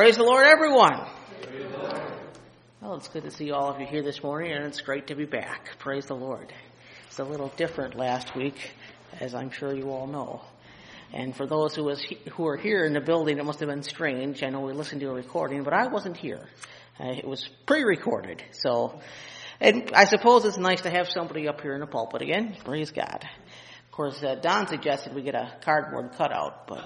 Praise the Lord, everyone. Well, it's good to see all of you here this morning, and it's great to be back. Praise the Lord. It's a little different last week, as I'm sure you all know. And for those who were here in the building, it must have been strange. I know we listened to a recording, but I wasn't here. It was pre-recorded. And I suppose it's nice to have somebody up here in the pulpit again. Praise God. Of course, Don suggested we get a cardboard cutout, but...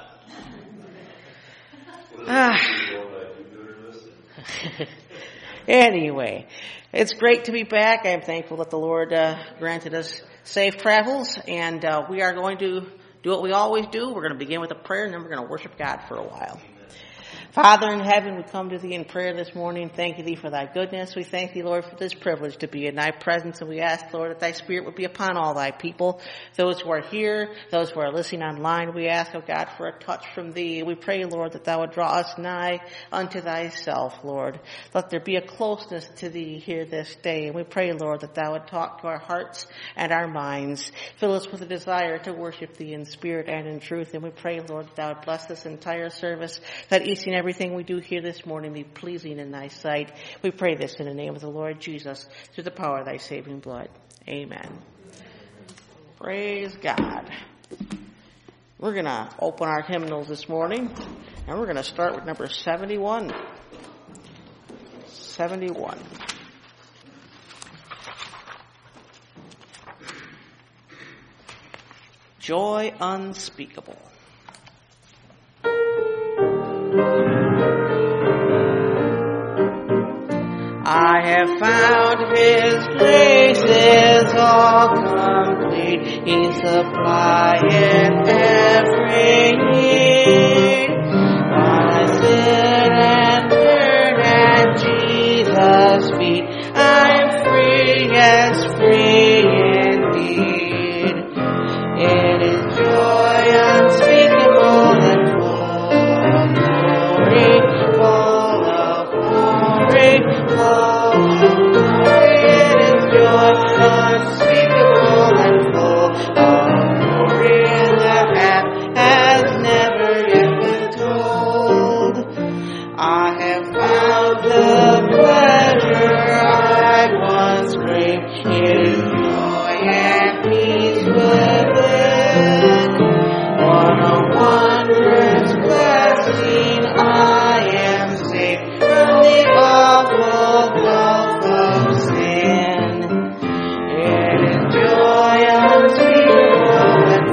Anyway, it's great to be back. I'm thankful that the Lord granted us safe travels, and we are going to do what we always do. We're going to begin with a prayer, and then we're going to worship God for a while. Father in heaven, we come to thee in prayer this morning. Thank you thee for thy goodness. We thank thee, Lord, for this privilege to be in thy presence. And we ask, Lord, that thy spirit would be upon all thy people, those who are here, those who are listening online. We ask, oh God, for a touch from thee. We pray, Lord, that thou would draw us nigh unto thyself, Lord. Let there be a closeness to thee here this day. And we pray, Lord, that thou would talk to our hearts and our minds. Fill us with a desire to worship thee in spirit and in truth. And we pray, Lord, that thou would bless this entire service, that each and everything we do here this morning be pleasing in thy sight. We pray this in the name of the Lord Jesus, through the power of thy saving blood. Amen. Praise God. We're going to open our hymnals this morning, and we're going to start with number 71. 71. Joy unspeakable. I have found his grace is all complete. He supplieth every need. While I sit and learn at Jesus' feet, I'm free, yes, free indeed. It is joy unspeakable and full of glory, full of glory, full of glory. It is joy unspeakable and full of glory that has never yet been told. I have found the pleasure I once craved in joy and peace within. What a wondrous blessing! I am saved from the awful gulf of sin. It is joy unspeakable and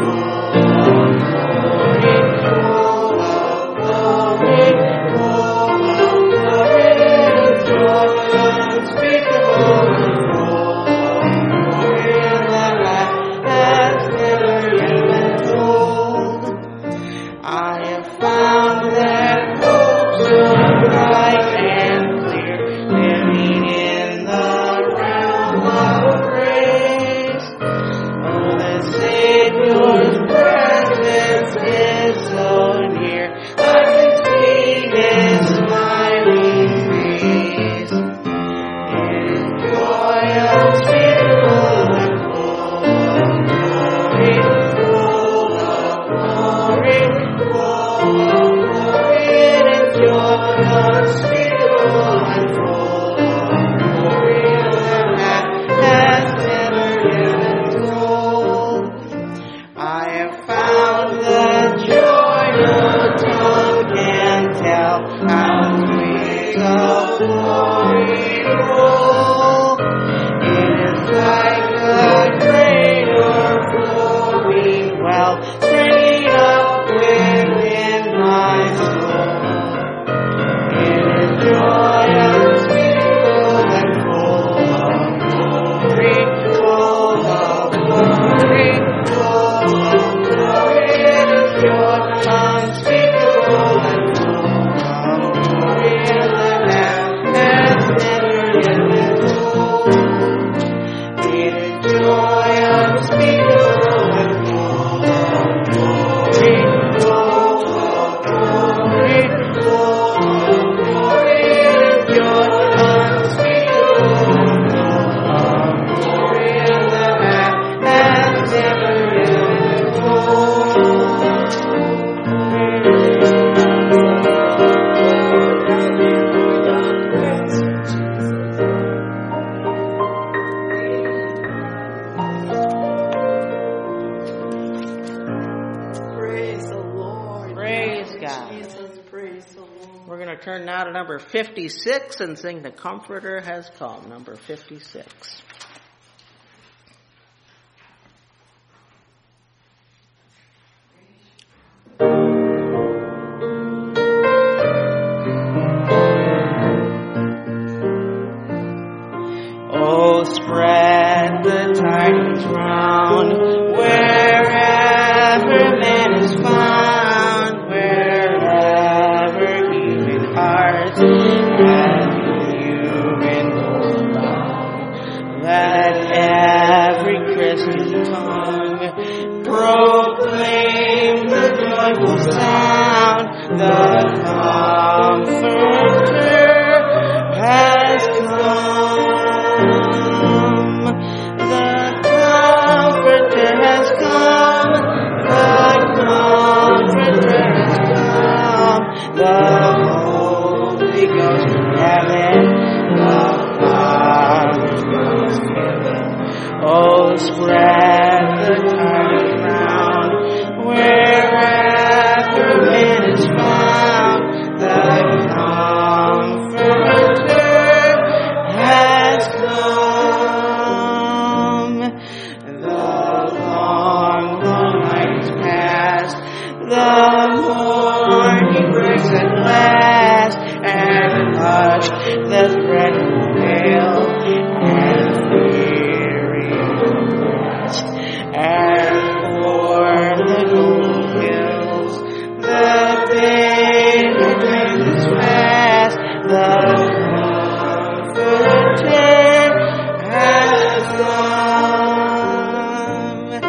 full of glory, full of glory. It is joy unspeakable and full of glory that has never yet been told. I have found that hope so bright and clear, living in the realm of grace. Oh, the Savior's presence is so near, I can see his smiling face. It is joy unspeakable and full of glory, full of glory. It is joy unspeakable and full of glory that has never yet been told. I have found the joy no tongue can tell, how sweet the glory roll. It is like a great overflowing well, springing up within my soul. It is joy unspeakable and full of glory, full of glory, full of glory. It is joy unspeakable and full of glory that has never yet been told. to number 56 and sing The Comforter Has Come, number 56. Oh, spread the tidings round, wherever man is found, wherever human hearts and human goes bound. Let every Christian tongue proclaim the joyful sound, the Comforter has come. The Holy Ghost from heaven, the Father's most given. Oh, spread the tidings round, wherever man is found, the Comforter has come. The long, long night is past, the morning breaks at last, and hush the threatened veil, and weary rest, and o'er the golden hills the babe is fast. The Comforter has come. The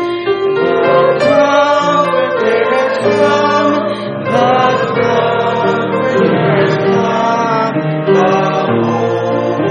Comforter has come. The Comforter has come. The Holy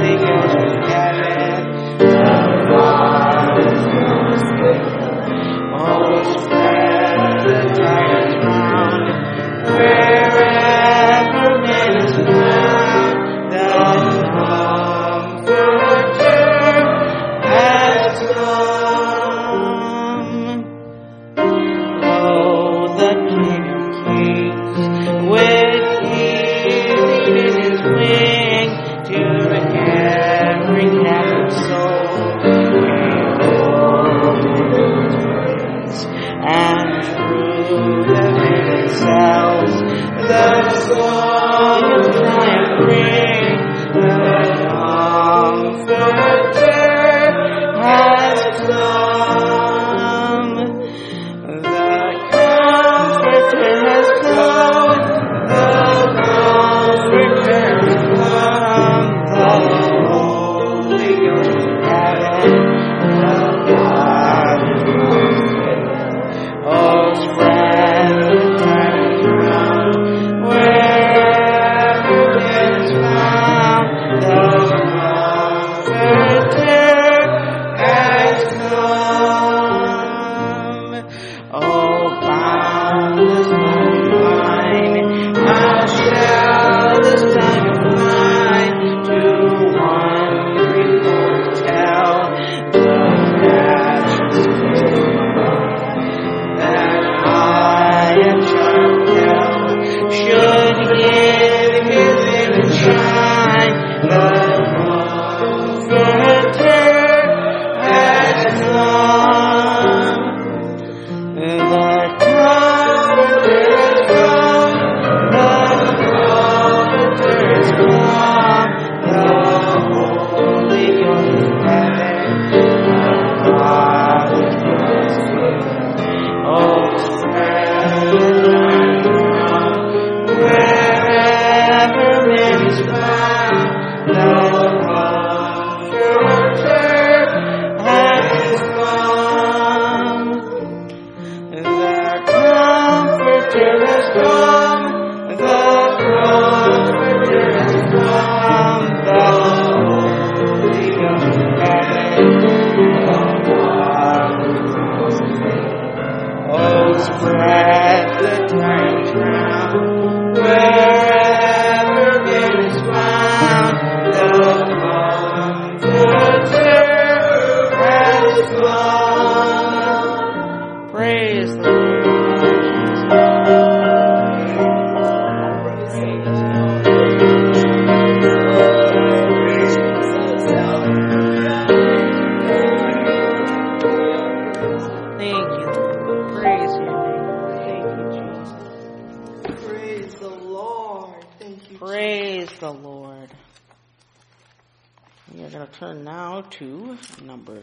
We are going to turn now to number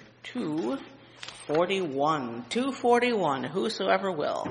241. 241, whosoever will.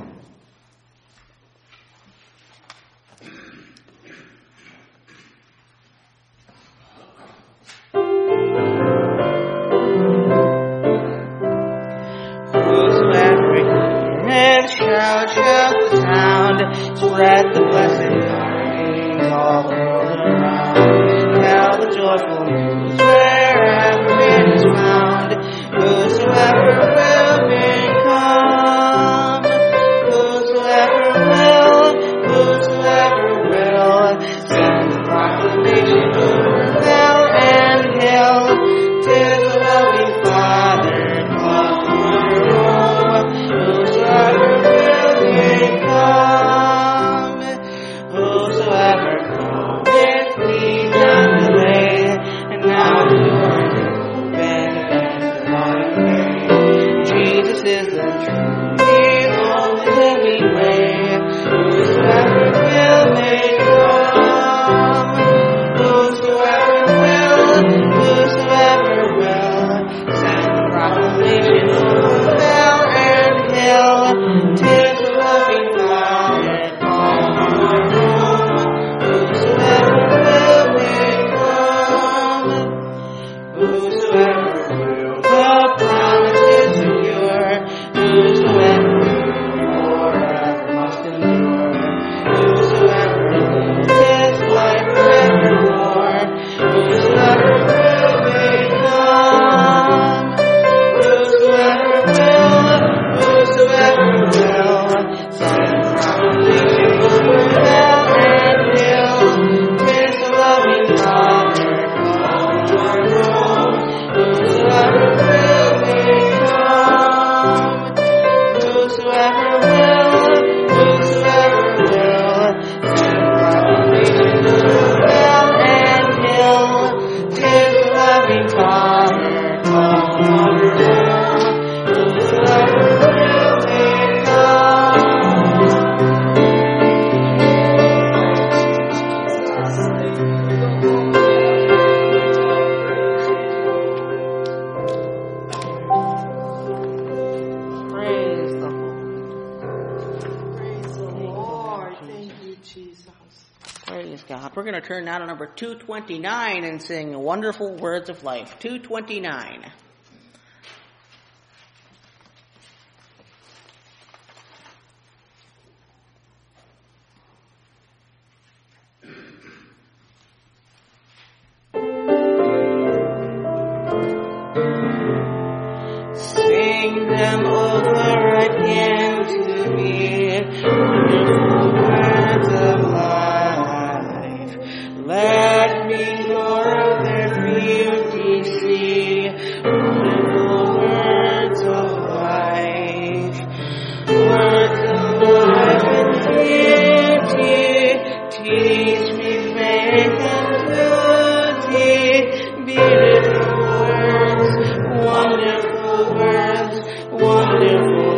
Shout the sound, spread the blessed tidings all around. Tell the joyful news wherever it is found. Whosoever will may come. Whosoever will, send the proclamation over vale and hill. 'Tis the loving Father, come home. Whosoever come, whosoever cometh, need not delay, and now the door is open and the light way. Jesus is the truth, the only living way. Whosoever will may come. Whosoever will, send the proclamation over vale and hill. 'Tis the loving Father, come home. Whosoever will may come. Whosoever will, the promise is secure. Whosoever will, forever must endure. Whosoever will, his life forevermore. Whosoever will may come. Whosoever will, send proclamation over vale and hill. 'Tis the loving Father, come home. Whosoever will may come. Whosoever will, send proclamation over vale and hill. 'Tis the loving Father, come home. Whosoever will may come. Praise the Lord. Thank you, Jesus. Praise God. We're going to turn now to number 229 and sing Wonderful Words of Life. 229. Sing them over again to me, wonderful words of life. Let me more of their beauty see, wonderful words of life. Words of life and beauty, teach me faith and duty, beautiful words, wonderful words, wonderful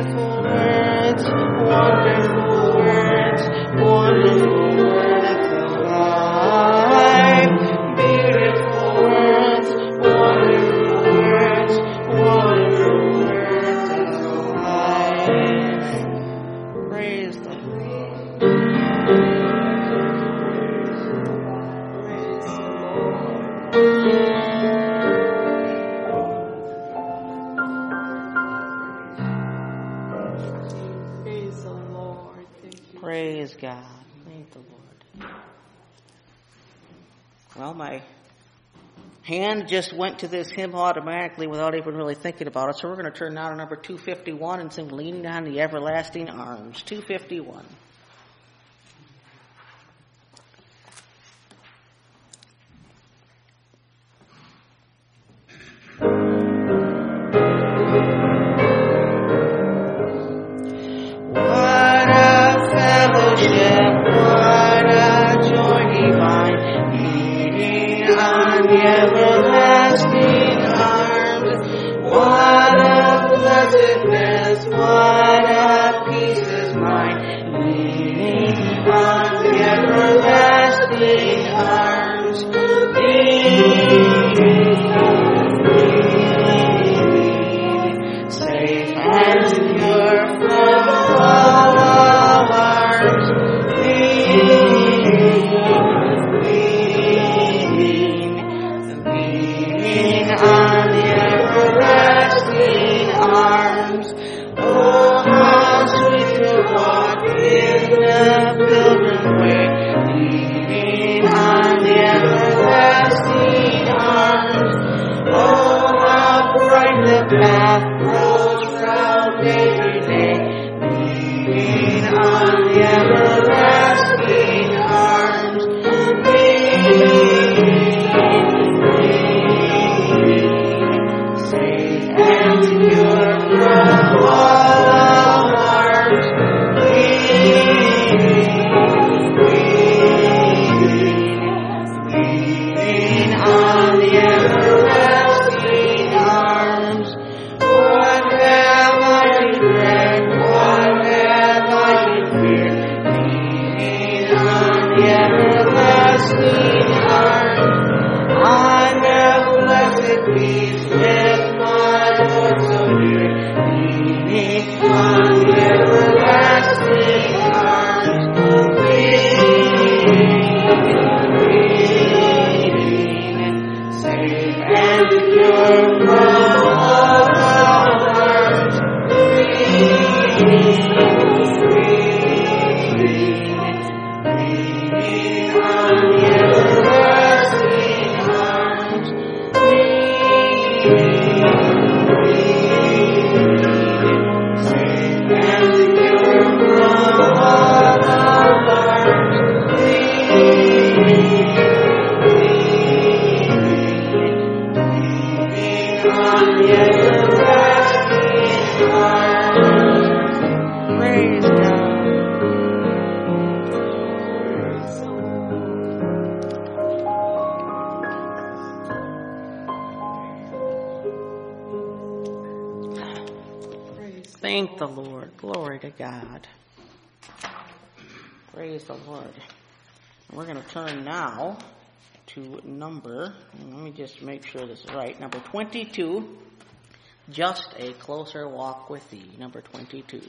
Praise God. Thank the Lord. Well, my hand just went to this hymn automatically without even really thinking about it. So we're going to turn now to number 251 and sing Leaning on the Everlasting Arms. 251. Thank the Lord. Glory to God. Praise the Lord. We're going to turn now to number, let me just make sure this is right, number 22, Just a Closer Walk with Thee, number 22.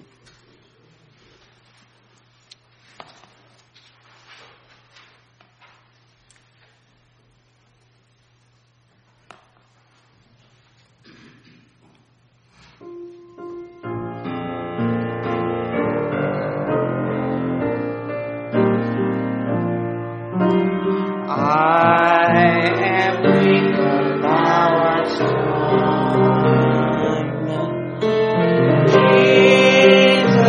Jesus.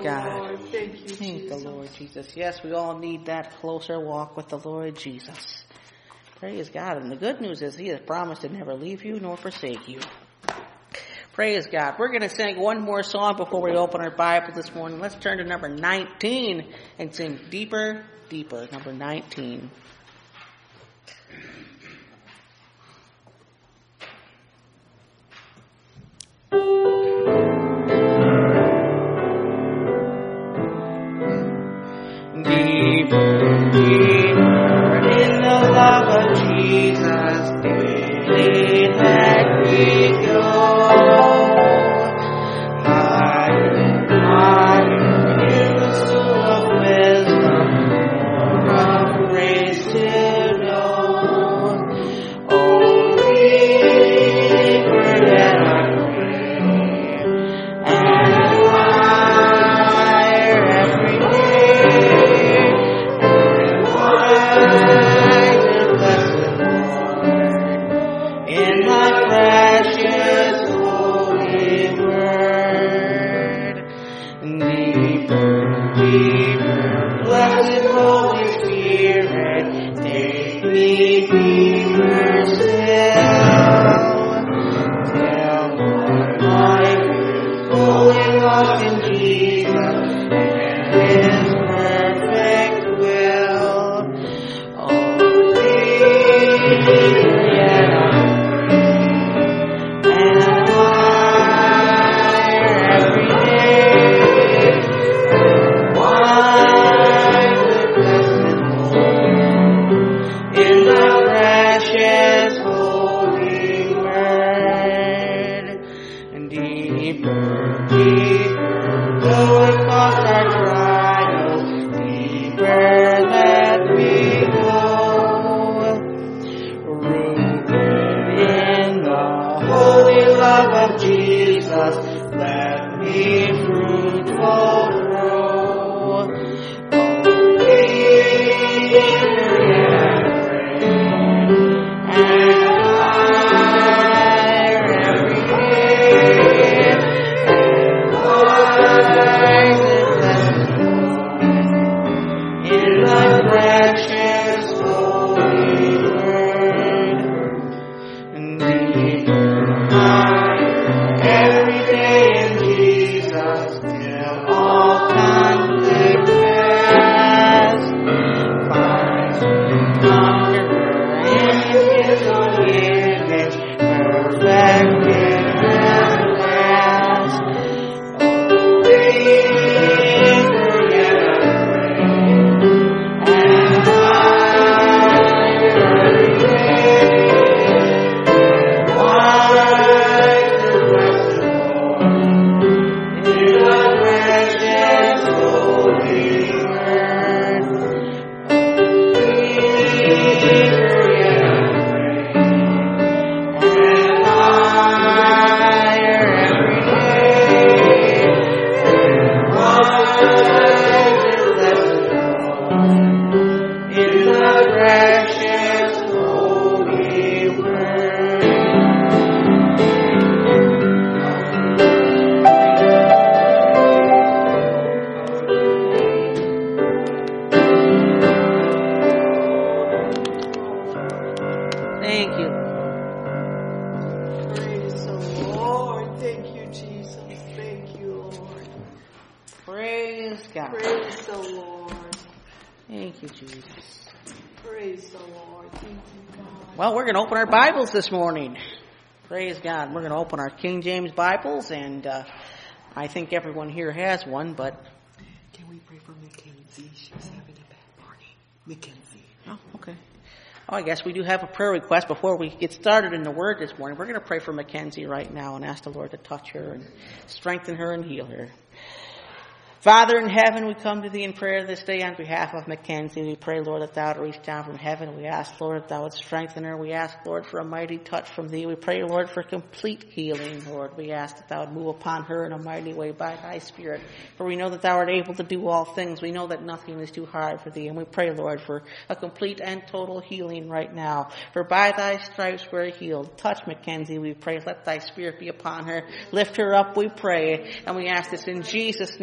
God. Lord. Thank you, Thank Jesus. the Lord Jesus. Yes, we all need that closer walk with the Lord Jesus. Praise God. And the good news is He has promised to never leave you nor forsake you. Praise God. We're going to sing one more song before we open our Bible this morning. Let's turn to number 19 and sing Deeper, Deeper. Number 19. Deeper, deeper in the love of Jesus, daily let me go. Higher, higher in the school of wisdom, more of grace to know. Oh, deeper yet I pray, and higher every day. In thy precious holy word, deeper, deeper, blessed Holy Spirit, take me deeper still, till my life is fully lost in Jesus and His perfect will. Oh, deeper yet I and higher every day, wide the blessed Lord, in the precious holy word, and deeper, deeper, though it cost our trials, deeper let me go, rooted in the holy love of Jesus, let me fruitful grow. Oh, deeper yet I pray, and higher every day, and wide the blessed Lord, in thy precious holy word, and deeper, higher every day in Jesus, till all conflict past, finds the conqueror in His own image, perfected at last. Oh, deeper yet I pray, and higher every day, wide the blessed Lord, in the precious holy word. Deeper yet I pray, and higher every day, and wide the blessed Lord, in the precious holy word. Thank you. Praise the Lord. Thank you, Jesus. Thank you, Lord. Praise God. Praise the Lord. Thank you, Jesus. Praise the Lord. Thank you, God. Well, we're going to open our Bibles this morning. Praise God. We're going to open our King James Bibles, and I think everyone here has one, but... Can we pray for Mackenzie? She's having a bad morning. Mackenzie. Oh, okay. Oh, I guess we do have a prayer request before we get started in the Word this morning. We're going to pray for Mackenzie right now and ask the Lord to touch her and strengthen her and heal her. Father in heaven, we come to Thee in prayer this day on behalf of Mackenzie. We pray, Lord, that Thou would reach down from heaven. We ask, Lord, that Thou would strengthen her. We ask, Lord, for a mighty touch from Thee. We pray, Lord, for complete healing, Lord. We ask that Thou would move upon her in a mighty way by Thy Spirit. For we know that Thou art able to do all things. We know that nothing is too hard for Thee. And we pray, Lord, for a complete and total healing right now. For by Thy stripes we're healed. Touch Mackenzie, we pray. Let Thy Spirit be upon her. Lift her up, we pray. And we ask this in Jesus' name through the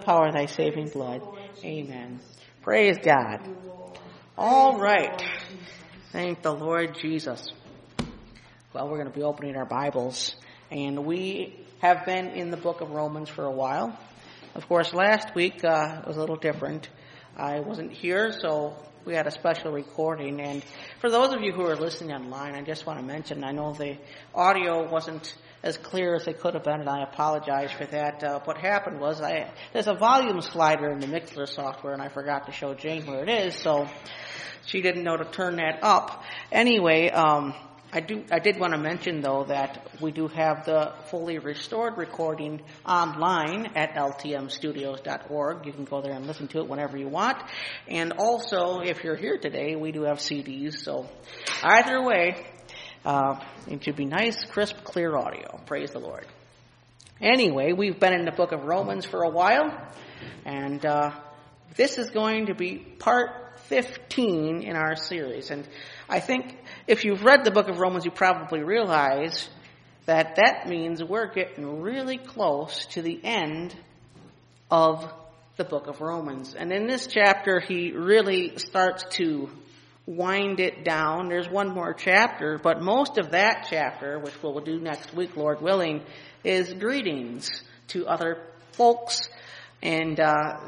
power of thy saving blood. Amen. Praise God. All right. Thank the Lord Jesus. Well, we're going to be opening our Bibles, and we have been in the book of Romans for a while. Of course, last week was a little different. I wasn't here, so we had a special recording. And for those of you who are listening online, I just want to mention, I know the audio wasn't as clear as it could have been, and I apologize for that. What happened was there's a volume slider in the Mixler software, and I forgot to show Jane where it is, so she didn't know to turn that up. Anyway, I did want to mention, though, that we do have the fully restored recording online at ltmstudios.org. You can go there and listen to it whenever you want. And also, if you're here today, we do have CDs. So either way, it should be nice, crisp, clear audio. Praise the Lord. Anyway, we've been in the book of Romans for a while, and this is going to be part 15 in our series. And I think if you've read the book of Romans, you probably realize that that means we're getting really close to the end of the book of Romans. And in this chapter, he really starts to wind it down. There's one more chapter, but most of that chapter, which we'll do next week, Lord willing, is greetings to other folks. And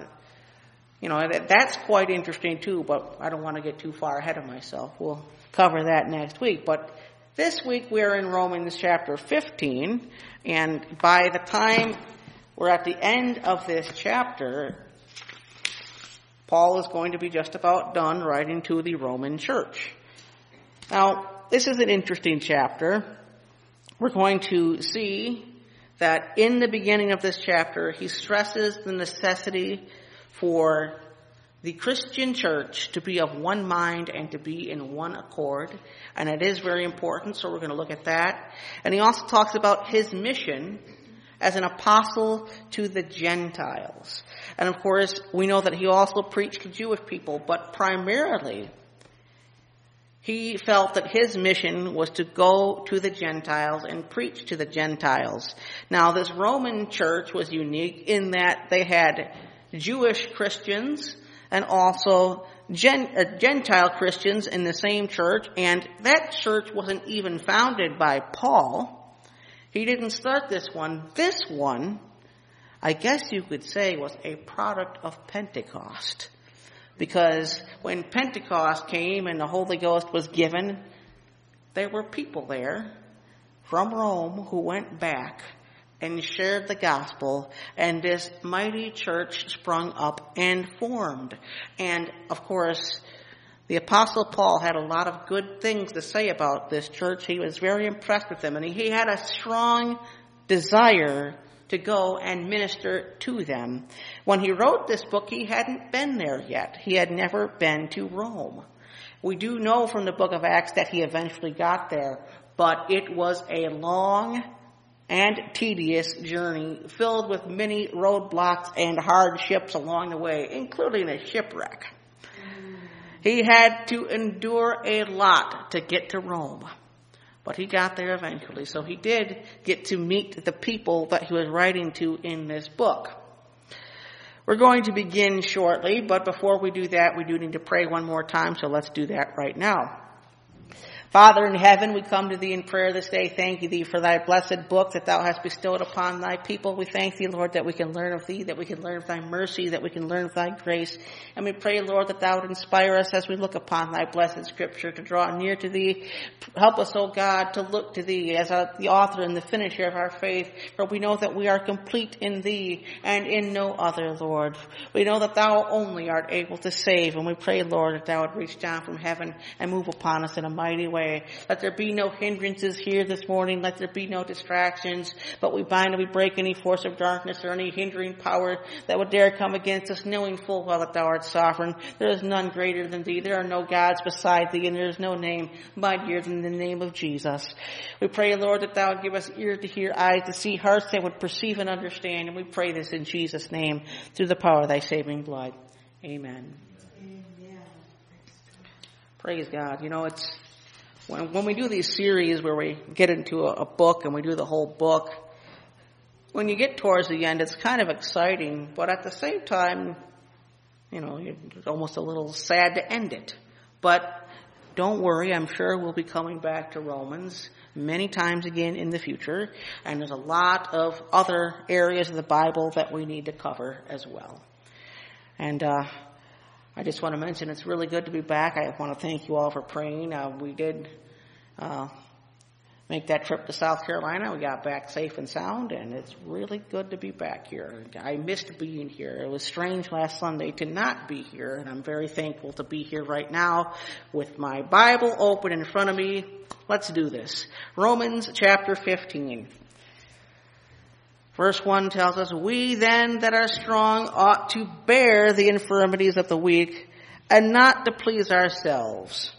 that's quite interesting too, but I don't want to get too far ahead of myself. We'll cover that next week. But this week we're in Romans chapter 15, and by the time we're at the end of this chapter, Paul is going to be just about done writing to the Roman church. Now, this is an interesting chapter. We're going to see that in the beginning of this chapter, he stresses the necessity for the Christian church to be of one mind and to be in one accord. And it is very important, so we're going to look at that. And he also talks about his mission as an apostle to the Gentiles. And of course, we know that he also preached to Jewish people, but primarily he felt that his mission was to go to the Gentiles and preach to the Gentiles. Now, this Roman church was unique in that they had Jewish Christians and also Gentile Christians in the same church, and that church wasn't even founded by Paul. He didn't start this one. This one, I guess you could say, was a product of Pentecost. Because when Pentecost came and the Holy Ghost was given, there were people there from Rome who went back and shared the gospel, and this mighty church sprung up and formed. And, of course, the Apostle Paul had a lot of good things to say about this church. He was very impressed with them, and he had a strong desire to go and minister to them. When he wrote this book, he hadn't been there yet. He had never been to Rome. We do know from the book of Acts that he eventually got there, but it was a long and tedious journey filled with many roadblocks and hardships along the way, including a shipwreck. He had to endure a lot to get to Rome, but he got there eventually. So he did get to meet the people that he was writing to in this book. We're going to begin shortly, but before we do that, we do need to pray one more time, so let's do that right now. Father in heaven, we come to thee in prayer this day, thanking thee for thy blessed book that thou hast bestowed upon thy people. We thank thee, Lord, that we can learn of thee, that we can learn of thy mercy, that we can learn of thy grace. And we pray, Lord, that thou would inspire us as we look upon thy blessed scripture to draw near to thee. Help us, O God, to look to thee as the author and the finisher of our faith, for we know that we are complete in thee and in no other, Lord. We know that thou only art able to save, and we pray, Lord, that thou would reach down from heaven and move upon us in a mighty way. Let there be no hindrances here this morning. Let there be no distractions. But we bind and we break any force of darkness or any hindering power that would dare come against us, knowing full well that thou art sovereign. There is none greater than thee. There are no gods beside thee, and there is no name mightier than the name of Jesus. We pray, Lord, that thou would give us ears to hear, eyes to see, hearts that would perceive and understand. And we pray this in Jesus' name through the power of thy saving blood. Amen. Amen. Praise God. You know, it's when we do these series where we get into a book and we do the whole book, when you get towards the end, it's kind of exciting, but at the same time, it's almost a little sad to end it. But don't worry, I'm sure we'll be coming back to Romans many times again in the future, and there's a lot of other areas of the Bible that we need to cover as well. And I just want to mention it's really good to be back. I want to thank you all for praying. We did make that trip to South Carolina. We got back safe and sound, and it's really good to be back here. I missed being here. It was strange last Sunday to not be here, and I'm very thankful to be here right now with my Bible open in front of me. Let's do this. Romans chapter 15. Verse 1 tells us, "We then that are strong ought to bear the infirmities of the weak, and not to please ourselves."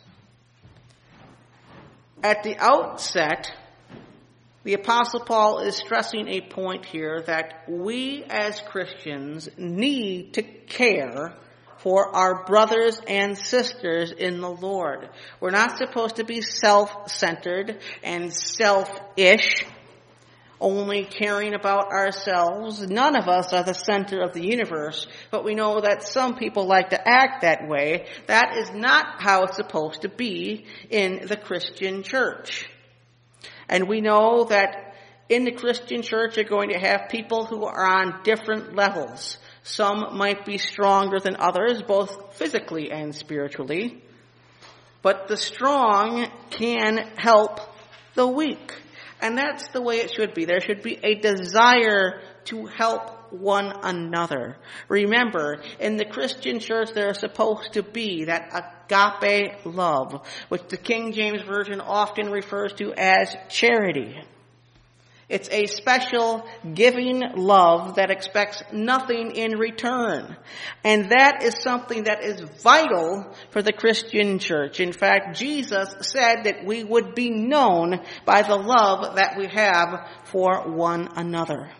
At the outset, the Apostle Paul is stressing a point here that we as Christians need to care for our brothers and sisters in the Lord. We're not supposed to be self-centered and selfish, only caring about ourselves. None of us are the center of the universe, but we know that some people like to act that way. That is not how it's supposed to be in the Christian church. And we know that in the Christian church you're going to have people who are on different levels. Some might be stronger than others, both physically and spiritually. But the strong can help the weak. And that's the way it should be. There should be a desire to help one another. Remember, in the Christian church there is supposed to be that agape love, which the King James Version often refers to as charity. It's a special giving love that expects nothing in return. And that is something that is vital for the Christian church. In fact, Jesus said that we would be known by the love that we have for one another.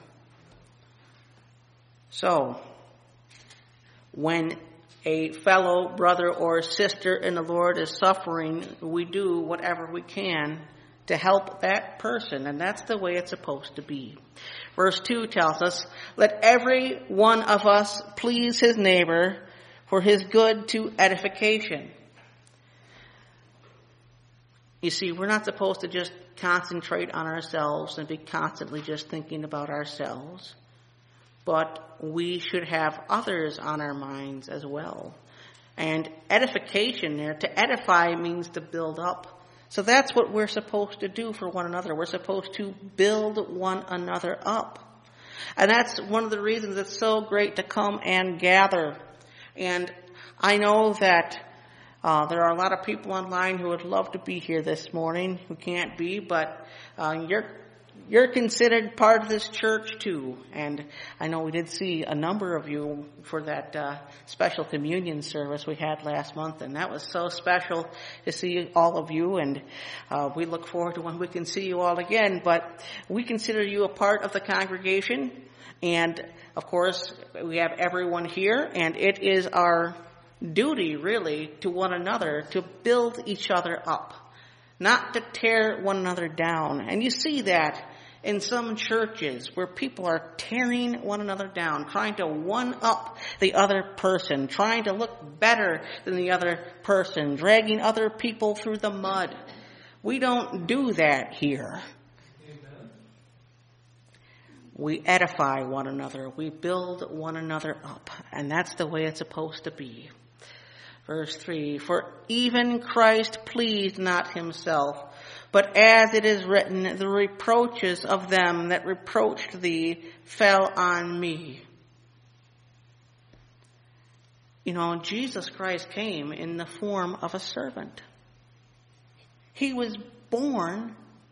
So, when a fellow brother or sister in the Lord is suffering, we do whatever we can to help that person, and that's the way it's supposed to be. Verse 2 tells us, "Let every one of us please his neighbor for his good to edification." You see, we're not supposed to just concentrate on ourselves and be constantly just thinking about ourselves, but we should have others on our minds as well. And edification there, to edify means to build up. So that's what we're supposed to do for one another. We're supposed to build one another up. And that's one of the reasons it's so great to come and gather. And I know that there are a lot of people online who would love to be here this morning who can't be, but you're considered part of this church too. And I know we did see a number of you for that special communion service we had last month, and that was so special to see all of you, and we look forward to when we can see you all again. But we consider you a part of the congregation, and of course we have everyone here, and it is our duty really to one another to build each other up, not to tear one another down. And you see that in some churches where people are tearing one another down, trying to one-up the other person, trying to look better than the other person, dragging other people through the mud. We don't do that here. Amen. We edify one another. We build one another up. And that's the way it's supposed to be. Verse 3, "For even Christ pleased not himself, but as it is written, the reproaches of them that reproached thee fell on me." You know, Jesus Christ came in the form of a servant. He was born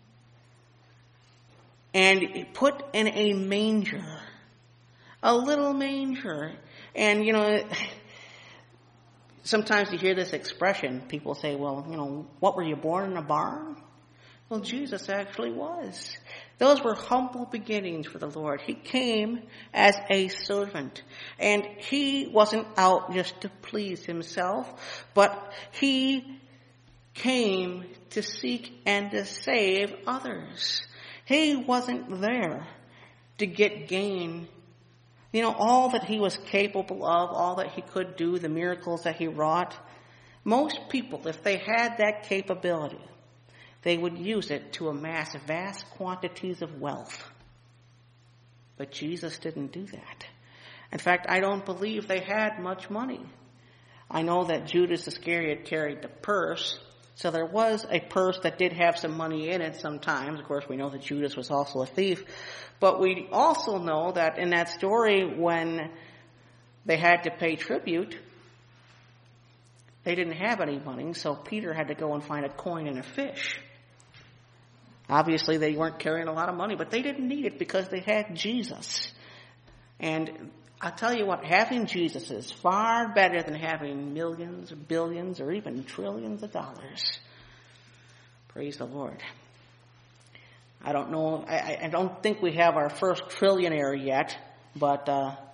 and put in a manger, a little manger. And, sometimes you hear this expression, people say, well, what, were you born in a barn? Well, Jesus actually was. Those were humble beginnings for the Lord. He came as a servant, and he wasn't out just to please himself, but he came to seek and to save others. He wasn't there to get gain. You know, all that he was capable of, all that he could do, the miracles that he wrought. Most people, if they had that capability, they would use it to amass vast quantities of wealth. But Jesus didn't do that. In fact, I don't believe they had much money. I know that Judas Iscariot carried the purse, so there was a purse that did have some money in it sometimes. Of course, we know that Judas was also a thief. But we also know that in that story, when they had to pay tribute, they didn't have any money, so Peter had to go and find a coin and a fish. Obviously, they weren't carrying a lot of money, but they didn't need it because they had Jesus. And I'll tell you what, having Jesus is far better than having millions or billions or even trillions of dollars. Praise the Lord. I don't know, I don't think we have our first trillionaire yet, but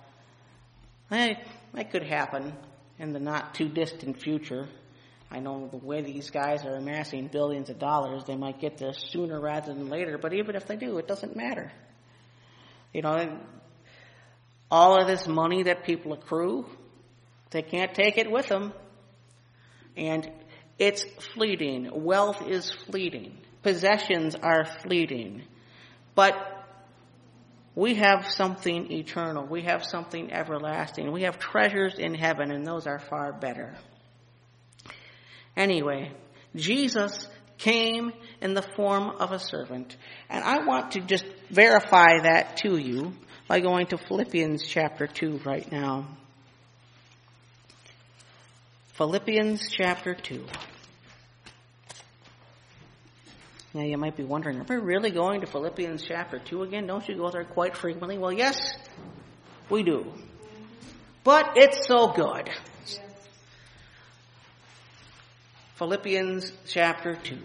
that could happen in the not too distant future. I know the way these guys are amassing billions of dollars, they might get there sooner rather than later, but even if they do, it doesn't matter. You know, all of this money that people accrue, they can't take it with them. And it's fleeting. Wealth is fleeting. Possessions are fleeting. But we have something eternal. We have something everlasting. We have treasures in heaven, and those are far better. Anyway, Jesus came in the form of a servant. And I want to just verify that to you by going to Philippians chapter 2 right now. Philippians chapter 2. Now you might be wondering, are we really going to Philippians chapter 2 again? Don't you go there quite frequently? Well, yes, we do. But it's so good. Philippians chapter 2.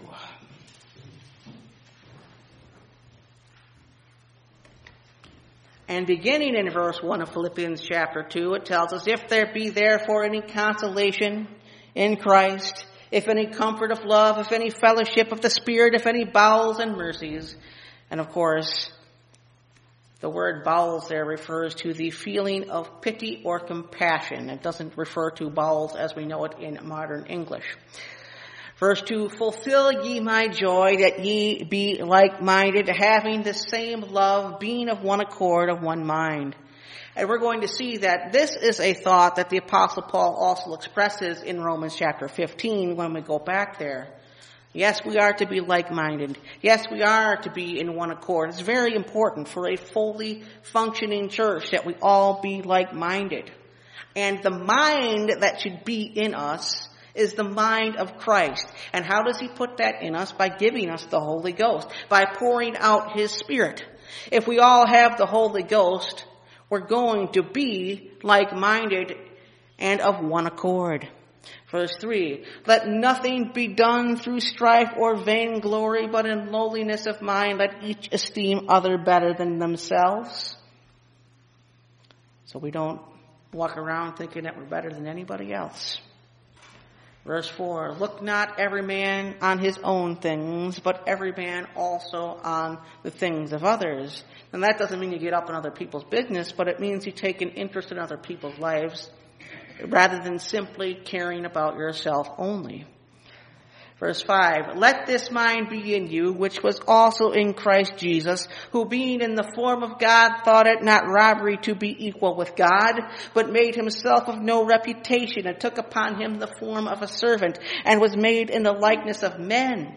And beginning in verse 1 of Philippians chapter 2, it tells us, if there be therefore any consolation in Christ, if any comfort of love, if any fellowship of the Spirit, if any bowels and mercies. And of course, the word bowels there refers to the feeling of pity or compassion. It doesn't refer to bowels as we know it in modern English. Verse 2, fulfill ye my joy, that ye be like-minded, having the same love, being of one accord, of one mind. And we're going to see that this is a thought that the Apostle Paul also expresses in Romans chapter 15 when we go back there. Yes, we are to be like-minded. Yes, we are to be in one accord. It's very important for a fully functioning church that we all be like-minded. And the mind that should be in us is the mind of Christ. And how does he put that in us? By giving us the Holy Ghost, by pouring out his Spirit. If we all have the Holy Ghost, we're going to be like-minded and of one accord. Verse 3, let nothing be done through strife or vainglory, but in lowliness of mind let each esteem other better than themselves. So we don't walk around thinking that we're better than anybody else. Verse 4, look not every man on his own things, but every man also on the things of others. And that doesn't mean you get up in other people's business, but it means you take an interest in other people's lives rather than simply caring about yourself only. Verse 5, let this mind be in you, which was also in Christ Jesus, who being in the form of God thought it not robbery to be equal with God, but made himself of no reputation, and took upon him the form of a servant, and was made in the likeness of men.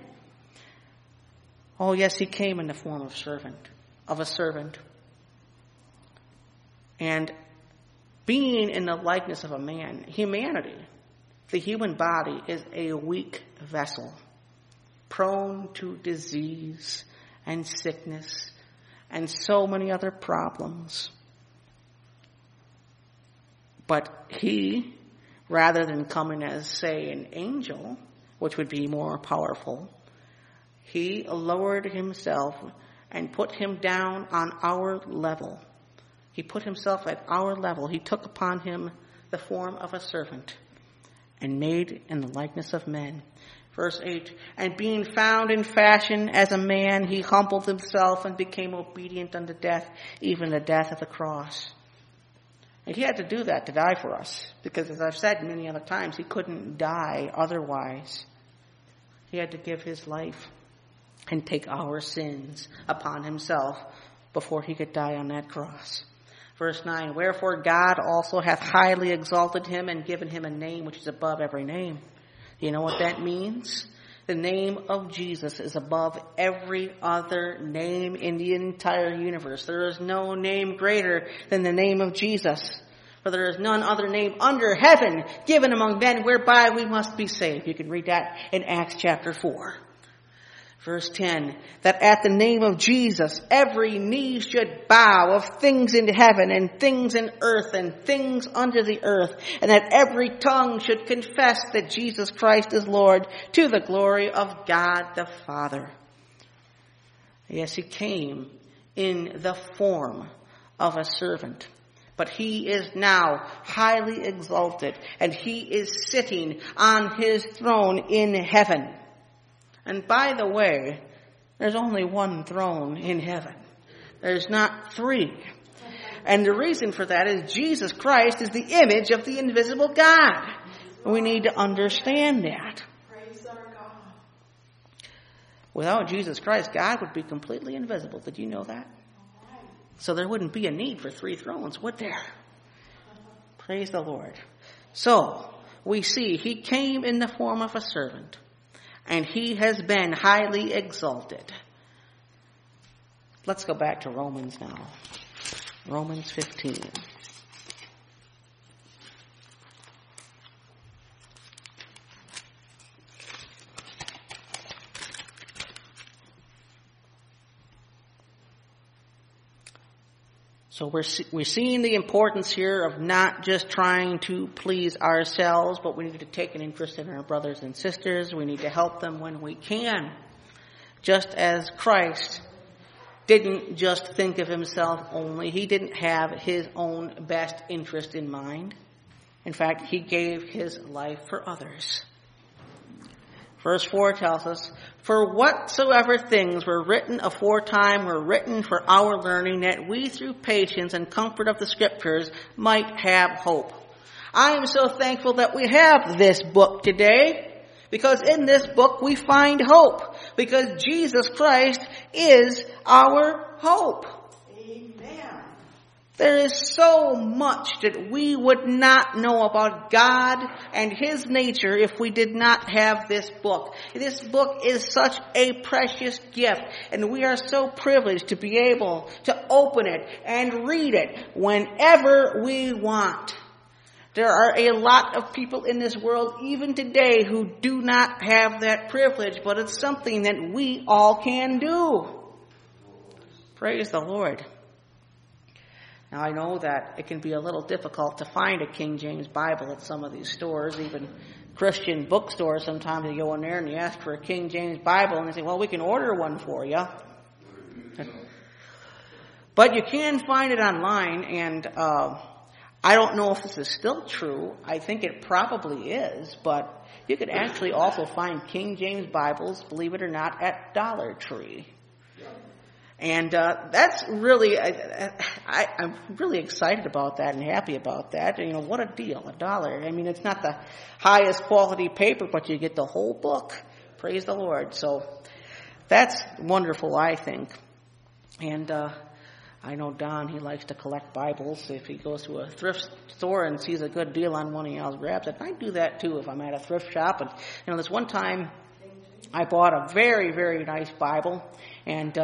Oh yes, he came in the form of a servant. And being in the likeness of a man, humanity, the human body is a weak vessel, prone to disease and sickness and so many other problems. But he, rather than coming as, say, an angel, which would be more powerful, he lowered himself and put him down on our level. He put himself at our level. He took upon him the form of a servant, and made in the likeness of men. Verse 8, and being found in fashion as a man, he humbled himself and became obedient unto death, even the death of the cross. And he had to do that to die for us, because as I've said many other times, he couldn't die otherwise. He had to give his life and take our sins upon himself before he could die on that cross. Verse 9, wherefore God also hath highly exalted him and given him a name which is above every name. You know what that means? The name of Jesus is above every other name in the entire universe. There is no name greater than the name of Jesus. For there is none other name under heaven given among men whereby we must be saved. You can read that in Acts chapter 4. Verse 10, that at the name of Jesus, every knee should bow of things in heaven and things in earth and things under the earth, and that every tongue should confess that Jesus Christ is Lord, to the glory of God the Father. Yes, he came in the form of a servant, but he is now highly exalted, and he is sitting on his throne in heaven. And by the way, there's only one throne in heaven. There's not three. And the reason for that is Jesus Christ is the image of the invisible God. We need to understand that. Praise our God. Without Jesus Christ, God would be completely invisible. Did you know that? So there wouldn't be a need for three thrones, would there? Praise the Lord. So, we see he came in the form of a servant. And he has been highly exalted. Let's go back to Romans now. Romans 15. So we're seeing the importance here of not just trying to please ourselves, but we need to take an interest in our brothers and sisters. We need to help them when we can. Just as Christ didn't just think of himself only. He didn't have his own best interest in mind. In fact, he gave his life for others. Verse 4 tells us, for whatsoever things were written aforetime were written for our learning, that we through patience and comfort of the Scriptures might have hope. I am so thankful that we have this book today, because in this book we find hope, because Jesus Christ is our hope. There is so much that we would not know about God and his nature if we did not have this book. This book is such a precious gift, and we are so privileged to be able to open it and read it whenever we want. There are a lot of people in this world, even today, who do not have that privilege, but it's something that we all can do. Praise the Lord. Now, I know that it can be a little difficult to find a King James Bible at some of these stores, even Christian bookstores. Sometimes you go in there and you ask for a King James Bible, and they say, well, we can order one for you. But you can find it online, and I don't know if this is still true. I think it probably is, but you could actually also find King James Bibles, believe it or not, at Dollar Tree. And that's really, I'm really excited about that and happy about that. You know, what a deal, $1. I mean, it's not the highest quality paper, but you get the whole book. Praise the Lord. So that's wonderful, I think. And I know Don, he likes to collect Bibles. If he goes to a thrift store and sees a good deal on one, he always grabs it. I do that too if I'm at a thrift shop. And, you know, this one time I bought a very, very nice Bible, and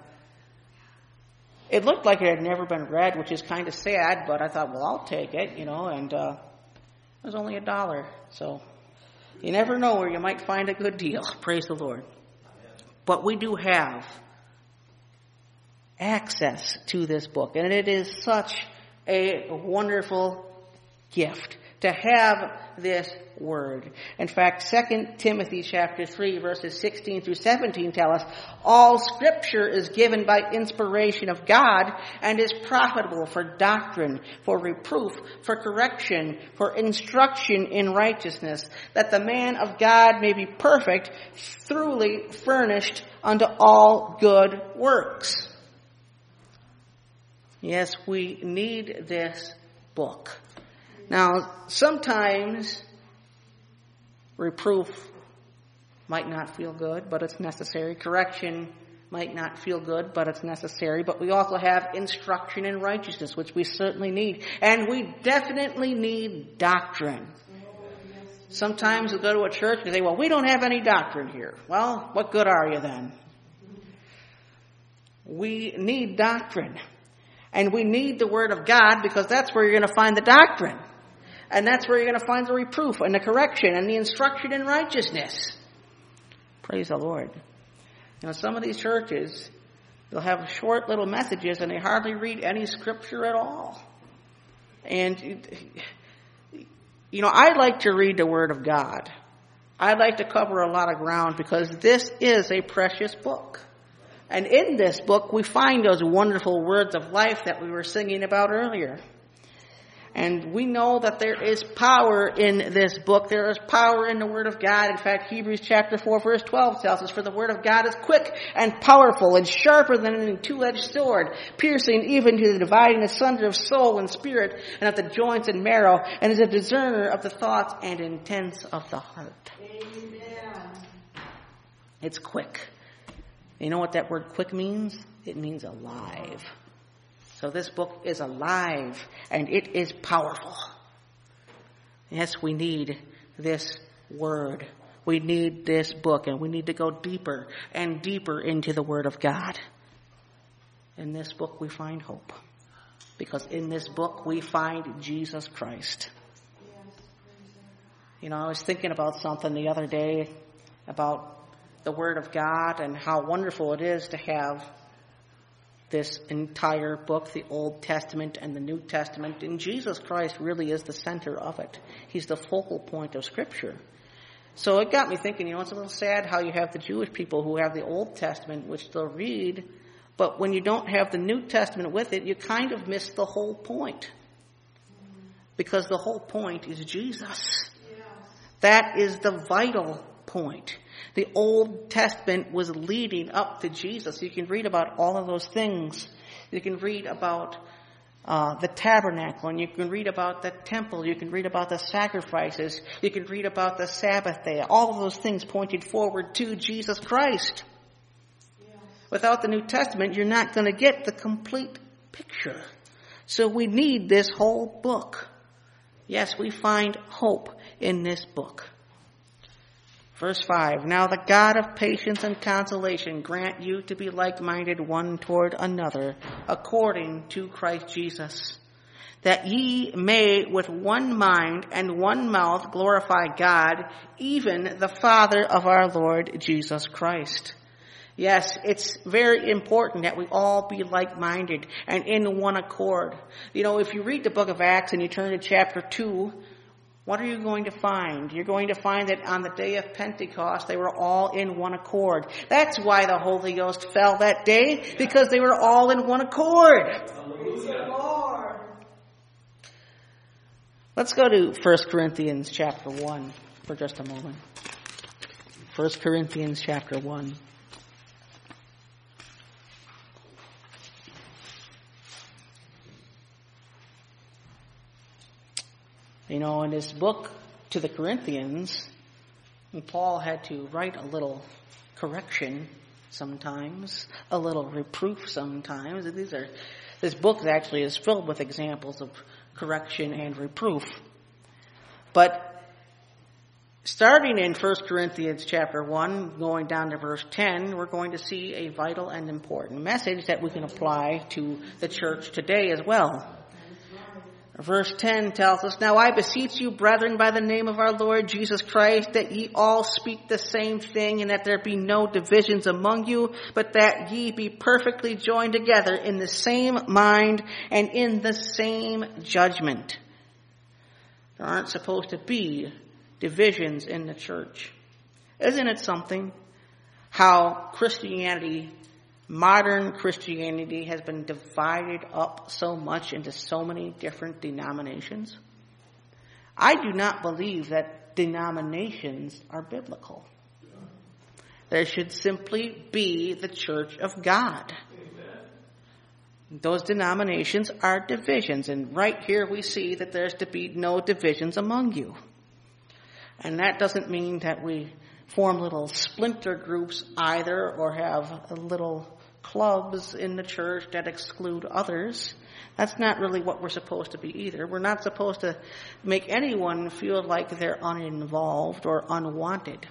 it looked like it had never been read, which is kind of sad, but I thought, well, I'll take it, you know, and it was only $1. So you never know where you might find a good deal. Praise the Lord. But we do have access to this book, and it is such a wonderful gift to have this word. In fact, 2 Timothy chapter 3 verses 16 through 17 tell us, all scripture is given by inspiration of God and is profitable for doctrine, for reproof, for correction, for instruction in righteousness, that the man of God may be perfect, thoroughly furnished unto all good works. Yes, we need this book. Now, sometimes reproof might not feel good, but it's necessary. Correction might not feel good, but it's necessary. But we also have instruction in righteousness, which we certainly need. And we definitely need doctrine. Sometimes we go to a church and say, well, we don't have any doctrine here. Well, what good are you then? We need doctrine. And we need the Word of God because that's where you're going to find the doctrine. And that's where you're going to find the reproof and the correction and the instruction in righteousness. Praise the Lord. You know, some of these churches, they'll have short little messages and they hardly read any scripture at all. And, you know, I like to read the Word of God. I like to cover a lot of ground because this is a precious book. And in this book, we find those wonderful words of life that we were singing about earlier. And we know that there is power in this book. There is power in the Word of God. In fact, Hebrews chapter 4 verse 12 tells us, for the Word of God is quick and powerful and sharper than any two-edged sword, piercing even to the dividing asunder of soul and spirit and of the joints and marrow, and is a discerner of the thoughts and intents of the heart. Amen. It's quick. You know what that word quick means? It means alive. So this book is alive and it is powerful. Yes, we need this word. We need this book, and we need to go deeper and deeper into the Word of God. In this book we find hope. Because in this book we find Jesus Christ. You know, I was thinking about something the other day about the Word of God and how wonderful it is to have this entire book, the Old Testament and the New Testament, and Jesus Christ really is the center of it. He's the focal point of Scripture. So it got me thinking, you know, it's a little sad how you have the Jewish people who have the Old Testament, which they'll read, but when you don't have the New Testament with it, you kind of miss the whole point. Because the whole point is Jesus. That is the vital point. The Old Testament was leading up to Jesus. You can read about all of those things. You can read about the tabernacle, and you can read about the temple. You can read about the sacrifices. You can read about the Sabbath day. All of those things pointed forward to Jesus Christ. Yes. Without the New Testament, you're not going to get the complete picture. So we need this whole book. Yes, we find hope in this book. Verse 5, now the God of patience and consolation grant you to be like-minded one toward another, according to Christ Jesus, that ye may with one mind and one mouth glorify God, even the Father of our Lord Jesus Christ. Yes, it's very important that we all be like-minded and in one accord. You know, if you read the book of Acts and you turn to chapter 2, what are you going to find? You're going to find that on the day of Pentecost, they were all in one accord. That's why the Holy Ghost fell that day, because they were all in one accord. Let's go to 1 Corinthians chapter 1 for just a moment. 1 Corinthians chapter 1. You know, in his book to the Corinthians, Paul had to write a little correction sometimes, a little reproof sometimes. This book actually is filled with examples of correction and reproof. But starting in 1 Corinthians chapter 1, going down to verse 10, we're going to see a vital and important message that we can apply to the church today as well. Verse 10 tells us, now I beseech you, brethren, by the name of our Lord Jesus Christ, that ye all speak the same thing, and that there be no divisions among you, but that ye be perfectly joined together in the same mind and in the same judgment. There aren't supposed to be divisions in the church. Isn't it something how Christianity, modern Christianity, has been divided up so much into so many different denominations? I do not believe that denominations are biblical. There should simply be the church of God. Those denominations are divisions, and right here we see that there's to be no divisions among you. And that doesn't mean that we form little splinter groups either, or have little clubs in the church that exclude others. That's not really what we're supposed to be either. We're not supposed to make anyone feel like they're uninvolved or unwanted.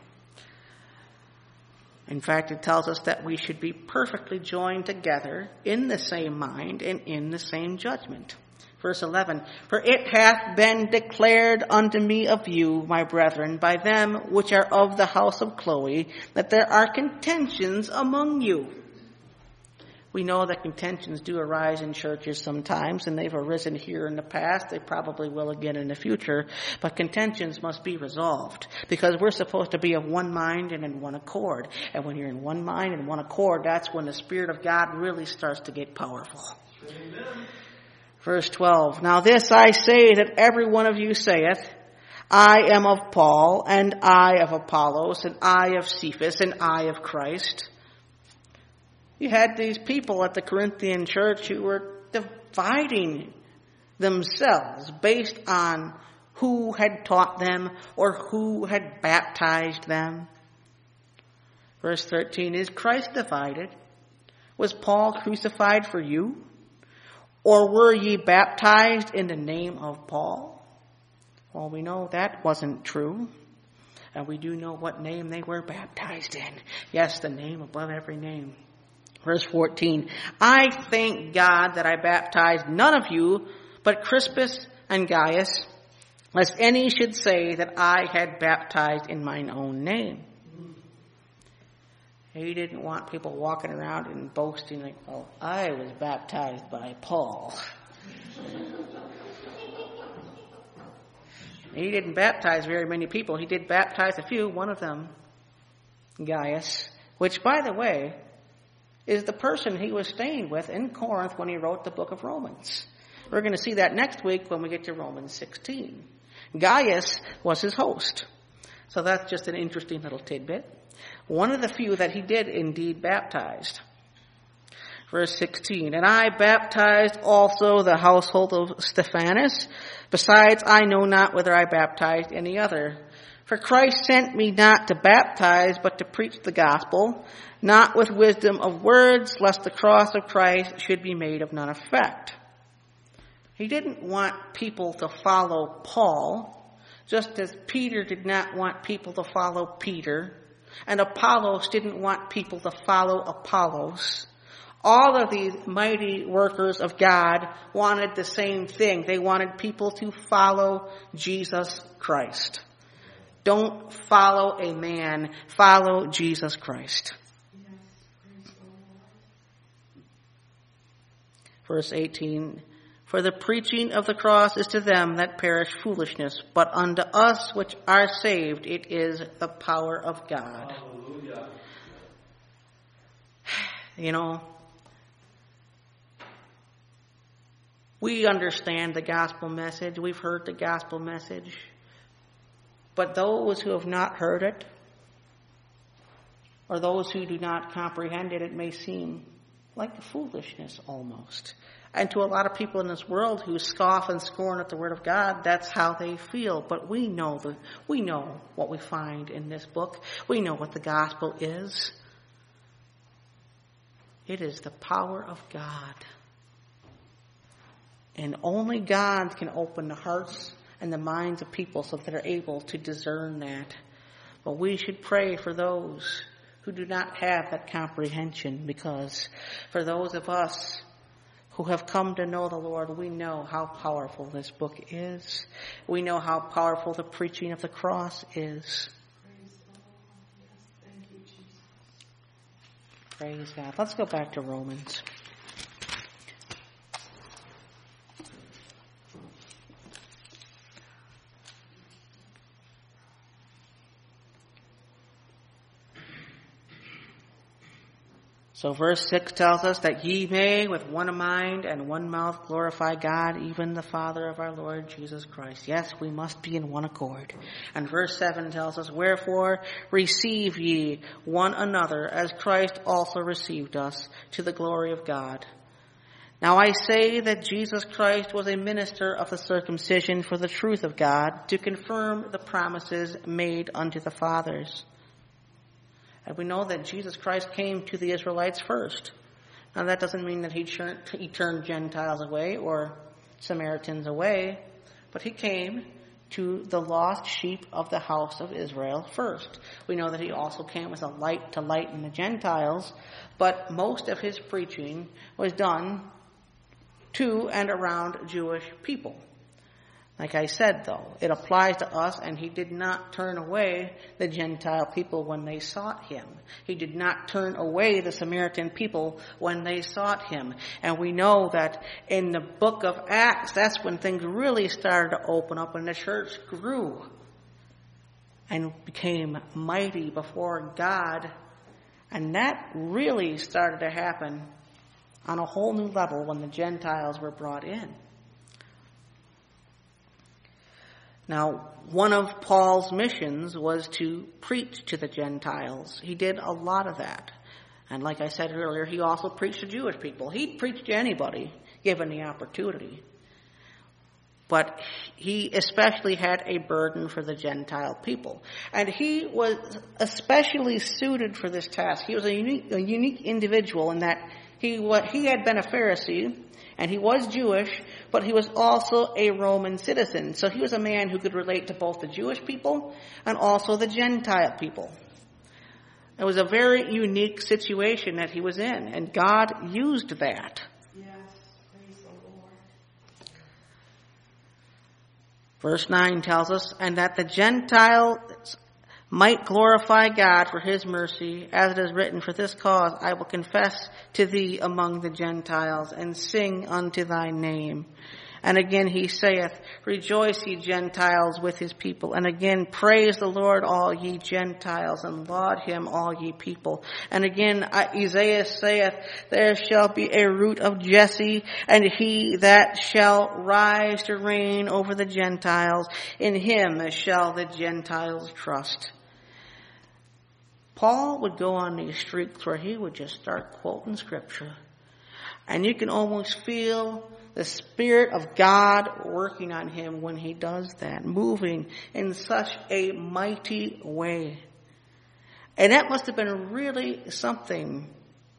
In fact, it tells us that we should be perfectly joined together in the same mind and in the same judgment. Verse 11, for it hath been declared unto me of you, my brethren, by them which are of the house of Chloe, that there are contentions among you. We know that contentions do arise in churches sometimes, and they've arisen here in the past. They probably will again in the future. But contentions must be resolved, because we're supposed to be of one mind and in one accord. And when you're in one mind and one accord, that's when the Spirit of God really starts to get powerful. Amen. Verse 12, now this I say, that every one of you saith, I am of Paul, and I of Apollos, and I of Cephas, and I of Christ. You had these people at the Corinthian church who were dividing themselves based on who had taught them or who had baptized them. Verse 13, is Christ divided? Was Paul crucified for you? Or were ye baptized in the name of Paul? Well, we know that wasn't true. And we do know what name they were baptized in. Yes, the name above every name. Verse 14, I thank God that I baptized none of you, but Crispus and Gaius, lest any should say that I had baptized in mine own name. He didn't want people walking around and boasting like, oh, I was baptized by Paul. He didn't baptize very many people. He did baptize a few, one of them, Gaius, which, by the way, is the person he was staying with in Corinth when he wrote the book of Romans. We're going to see that next week when we get to Romans 16. Gaius was his host. So that's just an interesting little tidbit. One of the few that he did indeed baptized. Verse 16, and I baptized also the household of Stephanas. Besides, I know not whether I baptized any other. For Christ sent me not to baptize, but to preach the gospel, not with wisdom of words, lest the cross of Christ should be made of none effect. He didn't want people to follow Paul, just as Peter did not want people to follow Peter, and Apollos didn't want people to follow Apollos. All of these mighty workers of God wanted the same thing. They wanted people to follow Jesus Christ. Don't follow a man, follow Jesus Christ. Verse 18, for the preaching of the cross is to them that perish foolishness, but unto us which are saved it is the power of God. Hallelujah. You know, we understand the gospel message. We've heard the gospel message. But those who have not heard it, or those who do not comprehend it, it may seem like foolishness almost. And to a lot of people in this world who scoff and scorn at the Word of God, that's how they feel. But we know what we find in this book. We know what the gospel is. It is the power of God. And only God can open the hearts and the minds of people so that they're able to discern that. But we should pray for those who do not have that comprehension, because for those of us who have come to know the Lord, we know how powerful this book is. We know how powerful the preaching of the cross is. Praise God. Let's go back to Romans. So verse 6 tells us that ye may with one mind and one mouth glorify God, even the Father of our Lord Jesus Christ. Yes, we must be in one accord. And verse 7 tells us, wherefore receive ye one another as Christ also received us to the glory of God. Now I say that Jesus Christ was a minister of the circumcision for the truth of God, to confirm the promises made unto the fathers. And we know that Jesus Christ came to the Israelites first. Now that doesn't mean that he turned Gentiles away or Samaritans away, but he came to the lost sheep of the house of Israel first. We know that he also came as a light to lighten the Gentiles, but most of his preaching was done to and around Jewish people. Like I said, though, it applies to us, and he did not turn away the Gentile people when they sought him. He did not turn away the Samaritan people when they sought him. And we know that in the book of Acts, that's when things really started to open up, and the church grew and became mighty before God. And that really started to happen on a whole new level when the Gentiles were brought in. Now, one of Paul's missions was to preach to the Gentiles. He did a lot of that. And like I said earlier, he also preached to Jewish people. He'd preach to anybody, given the opportunity. But he especially had a burden for the Gentile people. And he was especially suited for this task. He was a unique individual in that he had been a Pharisee, and he was Jewish, but he was also a Roman citizen. So he was a man who could relate to both the Jewish people and also the Gentile people. It was a very unique situation that he was in, and God used that. Yes, praise the Lord. Verse 9 tells us, and that the Gentiles might glorify God for his mercy, as it is written, for this cause I will confess to thee among the Gentiles, and sing unto thy name. And again he saith, rejoice ye Gentiles with his people. And again, praise the Lord all ye Gentiles, and laud him all ye people. And again Isaiah saith, there shall be a root of Jesse, and he that shall rise to reign over the Gentiles. In him shall the Gentiles trust. Paul would go on these streaks where he would just start quoting scripture. And you can almost feel the Spirit of God working on him when he does that, moving in such a mighty way. And that must have been really something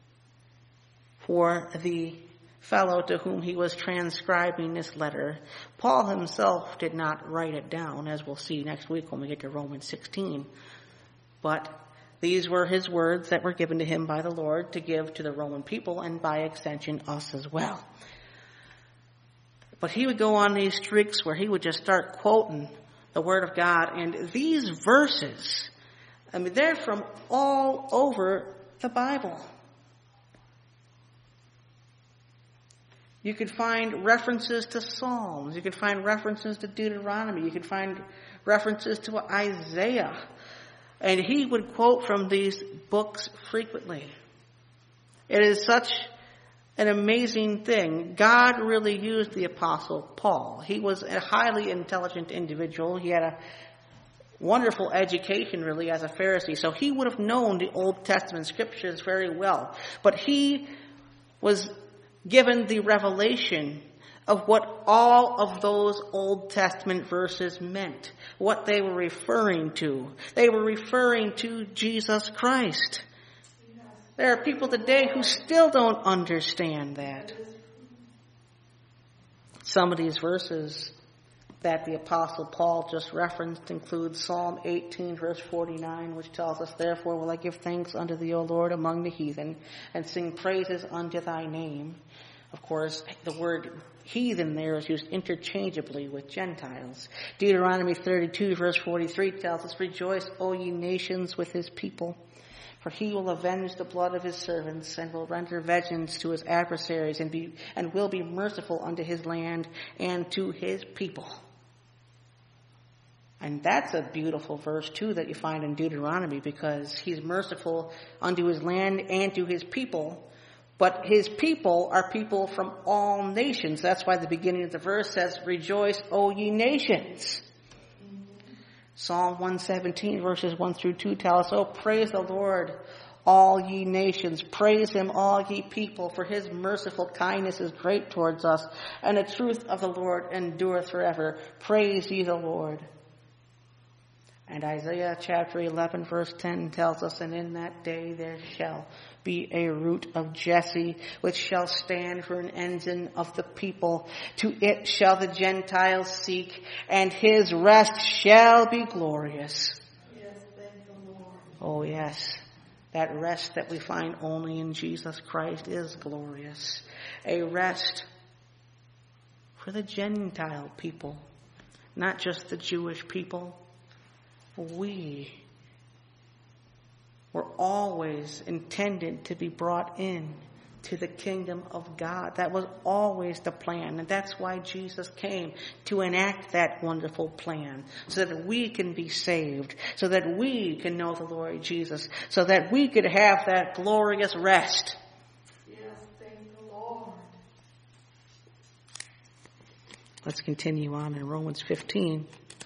for the fellow to whom he was transcribing this letter. Paul himself did not write it down, as we'll see next week when we get to Romans 16. But these were his words that were given to him by the Lord to give to the Roman people, and by extension us as well. But he would go on these streaks where he would just start quoting the Word of God. And these verses, they're from all over the Bible. You could find references to Psalms. You could find references to Deuteronomy. You could find references to Isaiah. And he would quote from these books frequently. It is such an amazing thing. God really used the Apostle Paul. He was a highly intelligent individual. He had a wonderful education, really, as a Pharisee. So he would have known the Old Testament scriptures very well. But he was given the revelation of what all of those Old Testament verses meant, what they were referring to. They were referring to Jesus Christ. There are people today who still don't understand that. Some of these verses that the Apostle Paul just referenced include Psalm 18, verse 49, which tells us, therefore will I give thanks unto thee, O Lord, among the heathen, and sing praises unto thy name. Of course, the word heathen there is used interchangeably with Gentiles. Deuteronomy 32, verse 43 tells us, rejoice, O ye nations, with his people. For he will avenge the blood of his servants, and will render vengeance to his adversaries, and will be merciful unto his land and to his people. And that's a beautiful verse, too, that you find in Deuteronomy, because he's merciful unto his land and to his people. But his people are people from all nations. That's why the beginning of the verse says, rejoice, O ye nations. Psalm 117, verses 1 through 2 tell us, oh, praise the Lord, all ye nations. Praise him, all ye people, for his merciful kindness is great towards us, and the truth of the Lord endureth forever. Praise ye the Lord. And Isaiah chapter 11, verse 10 tells us, and in that day there shall be a root of Jesse, which shall stand for an ensign of the people. To it shall the Gentiles seek, and his rest shall be glorious. Yes, thank the Lord. Oh, yes. That rest that we find only in Jesus Christ is glorious. A rest for the Gentile people, not just the Jewish people. We were always intended to be brought in to the kingdom of God. That was always the plan. And that's why Jesus came, to enact that wonderful plan, so that we can be saved, so that we can know the Lord Jesus, so that we could have that glorious rest. Yes, thank the Lord. Let's continue on in Romans 15.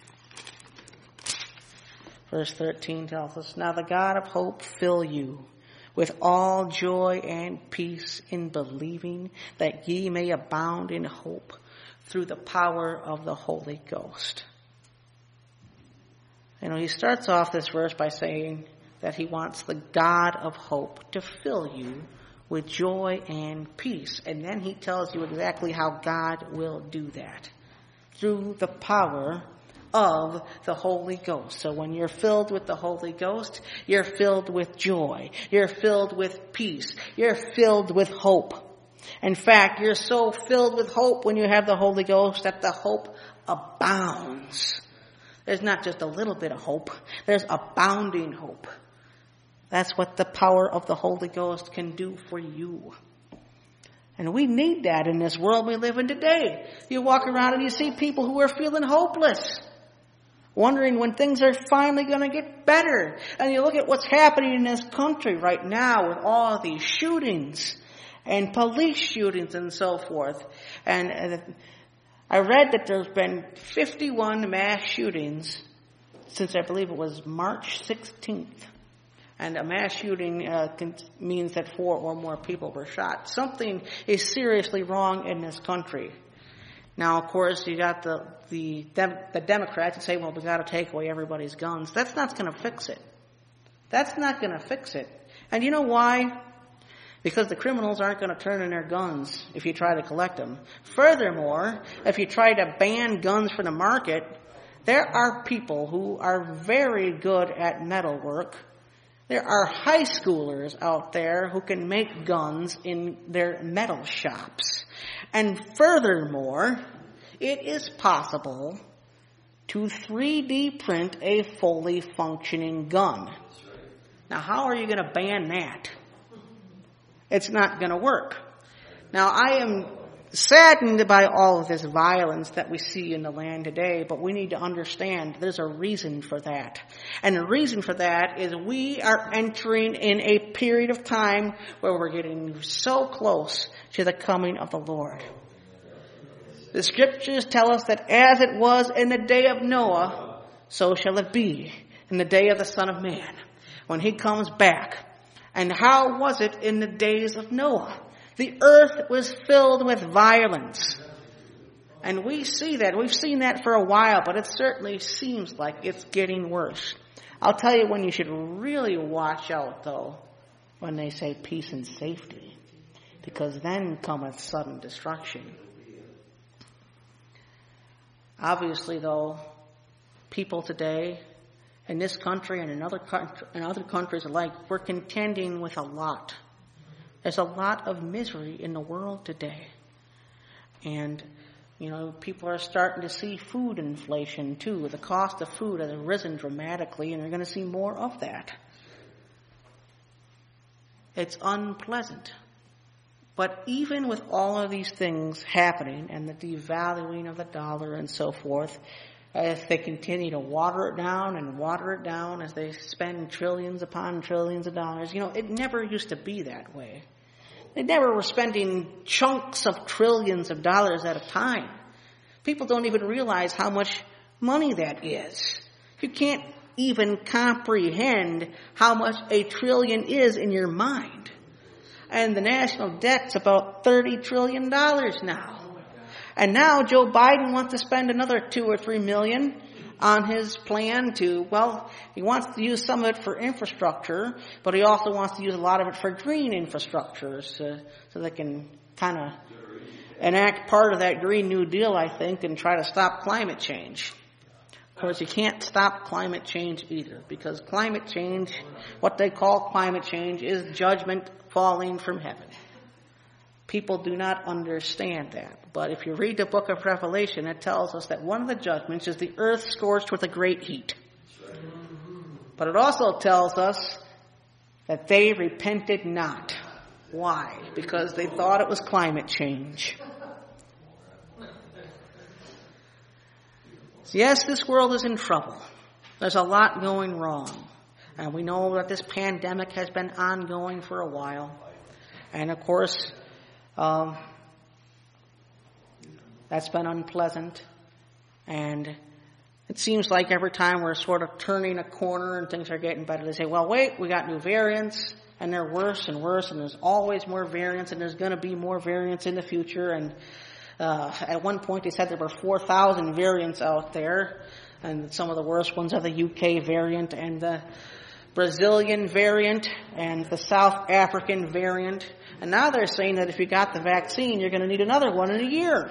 Verse 13 tells us, now the God of hope fill you with all joy and peace in believing, that ye may abound in hope through the power of the Holy Ghost. You know, he starts off this verse by saying that he wants the God of hope to fill you with joy and peace. And then he tells you exactly how God will do that. Through the power of the Holy Ghost. So when you're filled with the Holy Ghost, you're filled with joy. You're filled with peace. You're filled with hope. In fact, you're so filled with hope when you have the Holy Ghost that the hope abounds. There's not just a little bit of hope. There's abounding hope. That's what the power of the Holy Ghost can do for you. And we need that in this world we live in today. You walk around and you see people who are feeling hopeless, wondering when things are finally going to get better. And you look at what's happening in this country right now with all these shootings and police shootings and so forth. And I read that there's been 51 mass shootings since I believe it was March 16th. And a mass shooting means that 4 or more people were shot. Something is seriously wrong in this country. Now, of course, you got the Democrats that say, well, we got to take away everybody's guns. That's not going to fix it. That's not going to fix it. And you know why? Because the criminals aren't going to turn in their guns if you try to collect them. Furthermore, if you try to ban guns from the market, there are people who are very good at metalwork. There are high schoolers out there who can make guns in their metal shops. And furthermore, it is possible to 3D print a fully functioning gun. Now, how are you going to ban that? It's not going to work. Now, I am saddened by all of this violence that we see in the land today, but we need to understand there's a reason for that. And the reason for that is we are entering in a period of time where we're getting so close to the coming of the Lord. The scriptures tell us that as it was in the day of Noah, so shall it be in the day of the Son of Man, when he comes back. And how was it in the days of Noah? The earth was filled with violence. And we see that. We've seen that for a while, but it certainly seems like it's getting worse. I'll tell you when you should really watch out, though, when they say peace and safety, because then cometh sudden destruction. Obviously, though, people today in this country and in other countries alike, we're contending with a lot. There's a lot of misery in the world today. And, you know, people are starting to see food inflation, too. The cost of food has risen dramatically, and they're going to see more of that. It's unpleasant. But even with all of these things happening and the devaluing of the dollar and so forth, as they continue to water it down as they spend trillions upon trillions of dollars. It never used to be that way. They never were spending chunks of trillions of dollars at a time. People don't even realize how much money that is. You can't even comprehend how much a trillion is in your mind. And the national debt's about $30 trillion now. And now Joe Biden wants to spend another $2 or $3 million on his plan he wants to use some of it for infrastructure, but he also wants to use a lot of it for green infrastructure so they can kind of enact part of that Green New Deal, I think, and try to stop climate change. Of course, you can't stop climate change either, because climate change, what they call climate change, is judgment falling from heaven. People do not understand that. But if you read the book of Revelation, it tells us that one of the judgments is the earth scorched with a great heat. But it also tells us that they repented not. Why? Because they thought it was climate change. Yes, this world is in trouble. There's a lot going wrong. And we know that this pandemic has been ongoing for a while. And of course, that's been unpleasant. And it seems like every time we're sort of turning a corner and things are getting better, they say, well, wait, we got new variants, and they're worse and worse, and there's always more variants, and there's going to be more variants in the future. And at one point they said there were 4,000 variants out there, and some of the worst ones are the UK variant and the Brazilian variant and the South African variant. And now they're saying that if you got the vaccine, you're going to need another one in a year.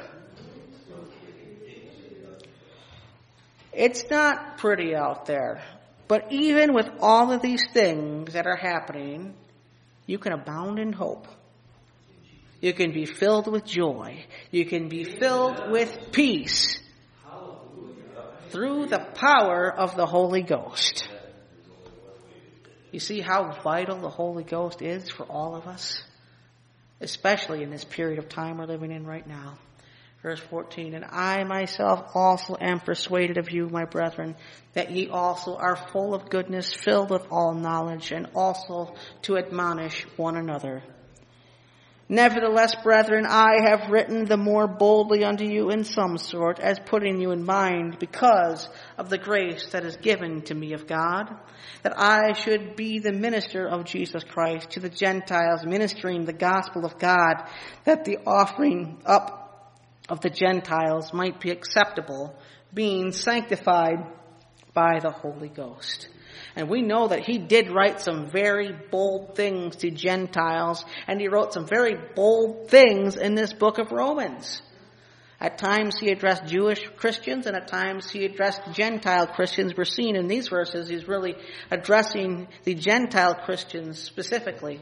It's not pretty out there. But even with all of these things that are happening, you can abound in hope. You can be filled with joy. You can be filled with peace through the power of the Holy Ghost. You see how vital the Holy Ghost is for all of us, especially in this period of time we're living in right now. Verse 14, and I myself also am persuaded of you, my brethren, that ye also are full of goodness, filled with all knowledge, and also to admonish one another. Nevertheless, brethren, I have written the more boldly unto you in some sort, as putting you in mind, because of the grace that is given to me of God, that I should be the minister of Jesus Christ to the Gentiles, ministering the gospel of God, that the offering up of the Gentiles might be acceptable, being sanctified by the Holy Ghost. And we know that he did write some very bold things to Gentiles, and he wrote some very bold things in this book of Romans. At times he addressed Jewish Christians, and at times he addressed Gentile Christians. We're seeing in these verses he's really addressing the Gentile Christians specifically.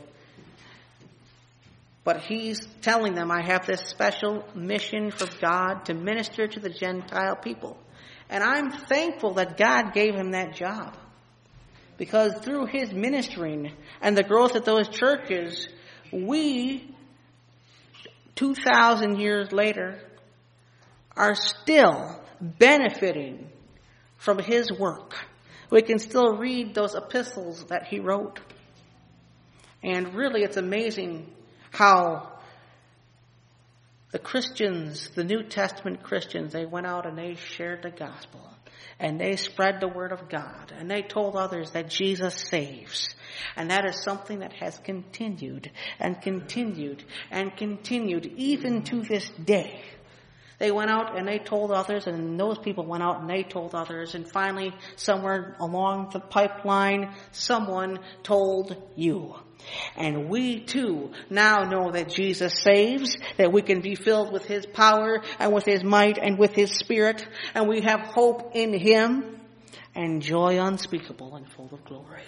But he's telling them, I have this special mission from God to minister to the Gentile people. And I'm thankful that God gave him that job. Because through his ministering and the growth of those churches, we, 2,000 years later, are still benefiting from his work. We can still read those epistles that he wrote. And really, it's amazing how the Christians, the New Testament Christians, they went out and they shared the gospel. And they spread the word of God. And they told others that Jesus saves. And that is something that has continued and continued and continued even to this day. They went out and they told others, and those people went out and they told others. And finally, somewhere along the pipeline, someone told you. And we too now know that Jesus saves, that we can be filled with his power and with his might and with his spirit, and we have hope in him and joy unspeakable and full of glory.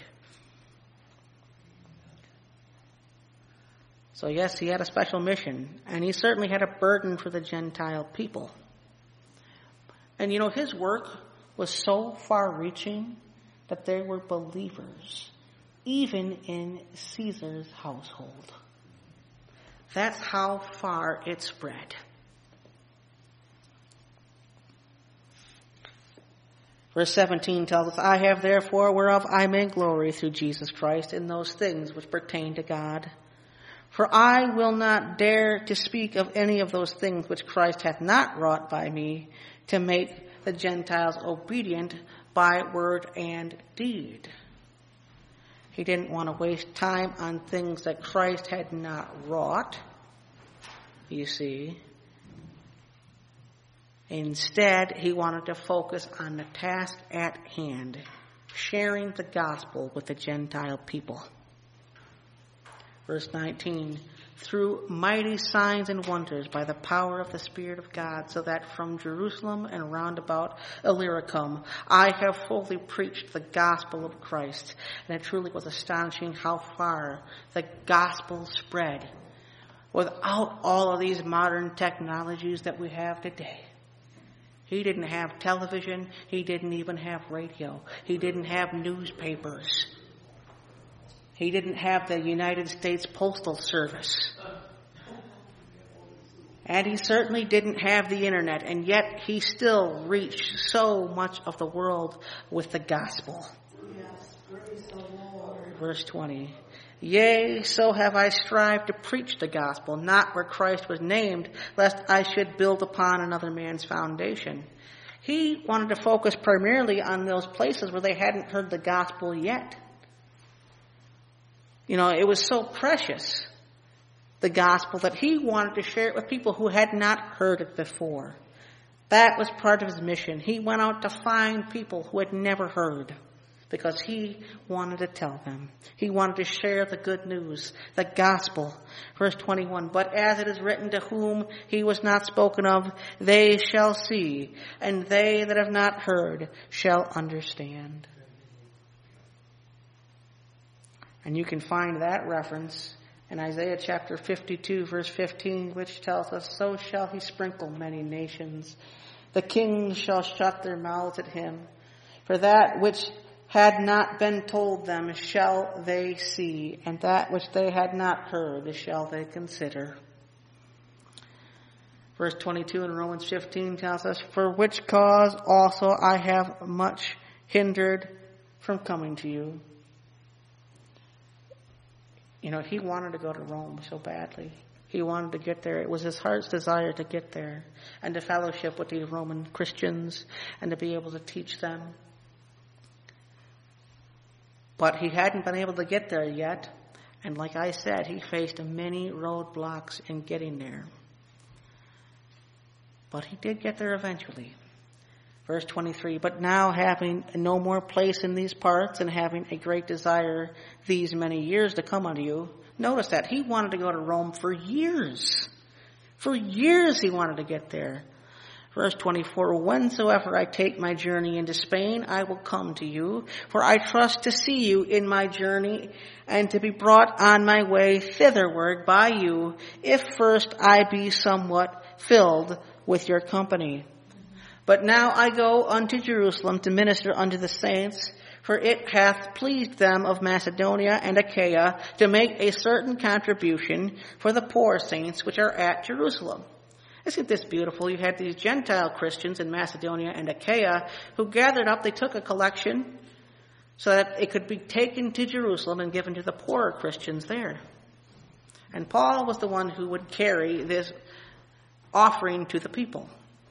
So yes, he had a special mission, and he certainly had a burden for the Gentile people. And you know, his work was so far-reaching that there were believers even in Caesar's household. That's how far it spread. Verse 17 tells us, I have therefore whereof I may glory through Jesus Christ in those things which pertain to God. For I will not dare to speak of any of those things which Christ hath not wrought by me, to make the Gentiles obedient by word and deed. He didn't want to waste time on things that Christ had not wrought, you see. Instead, he wanted to focus on the task at hand, sharing the gospel with the Gentile people. Verse 19, through mighty signs and wonders by the power of the Spirit of God, so that from Jerusalem and round about Illyricum I have fully preached the gospel of Christ. And it truly was astonishing how far the gospel spread without all of these modern technologies that we have today. He didn't have television. He didn't even have radio. He didn't have newspapers. He didn't have the United States Postal Service. And he certainly didn't have the internet. And yet he still reached so much of the world with the gospel. Yes, praise the Lord. Verse 20. Yea, so have I strived to preach the gospel, not where Christ was named, lest I should build upon another man's foundation. He wanted to focus primarily on those places where they hadn't heard the gospel yet. You know, it was so precious, the gospel, that he wanted to share it with people who had not heard it before. That was part of his mission. He went out to find people who had never heard, because he wanted to tell them. He wanted to share the good news, the gospel. Verse 21, but as it is written, to whom he was not spoken of, they shall see, and they that have not heard shall understand. And you can find that reference in Isaiah chapter 52, verse 15, which tells us, so shall he sprinkle many nations. The kings shall shut their mouths at him. For that which had not been told them shall they see, and that which they had not heard shall they consider. Verse 22 in Romans 15 tells us, for which cause also I have much hindered from coming to you. You know, he wanted to go to Rome so badly. He wanted to get there. It was his heart's desire to get there and to fellowship with the Roman Christians and to be able to teach them. But he hadn't been able to get there yet. And like I said, he faced many roadblocks in getting there. But he did get there eventually. Verse 23, but now having no more place in these parts and having a great desire these many years to come unto you. Notice that he wanted to go to Rome for years. For years he wanted to get there. Verse 24, whensoever I take my journey into Spain, I will come to you, for I trust to see you in my journey and to be brought on my way thitherward by you, if first I be somewhat filled with your company. But now I go unto Jerusalem to minister unto the saints, for it hath pleased them of Macedonia and Achaia to make a certain contribution for the poor saints which are at Jerusalem. Isn't this beautiful? You had these Gentile Christians in Macedonia and Achaia who gathered up, they took a collection so that it could be taken to Jerusalem and given to the poorer Christians there. And Paul was the one who would carry this offering to the people.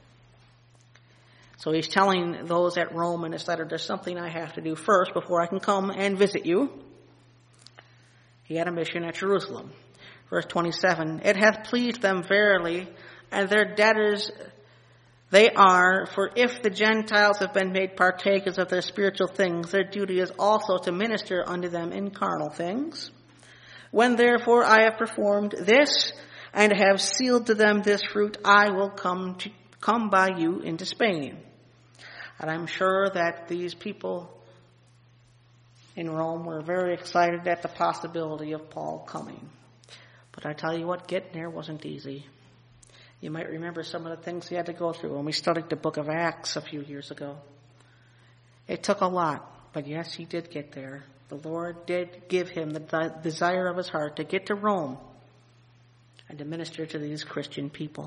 So he's telling those at Rome in this letter, there's something I have to do first before I can come and visit you. He had a mission at Jerusalem. Verse 27, it hath pleased them verily, and their debtors they are, for if the Gentiles have been made partakers of their spiritual things, their duty is also to minister unto them in carnal things. When therefore I have performed this, and have sealed to them this fruit, I will come by you into Spain. And I'm sure that these people in Rome were very excited at the possibility of Paul coming. But I tell you what, getting there wasn't easy. You might remember some of the things he had to go through when we studied the book of Acts a few years ago. It took a lot, but yes, he did get there. The Lord did give him the desire of his heart to get to Rome and to minister to these Christian people.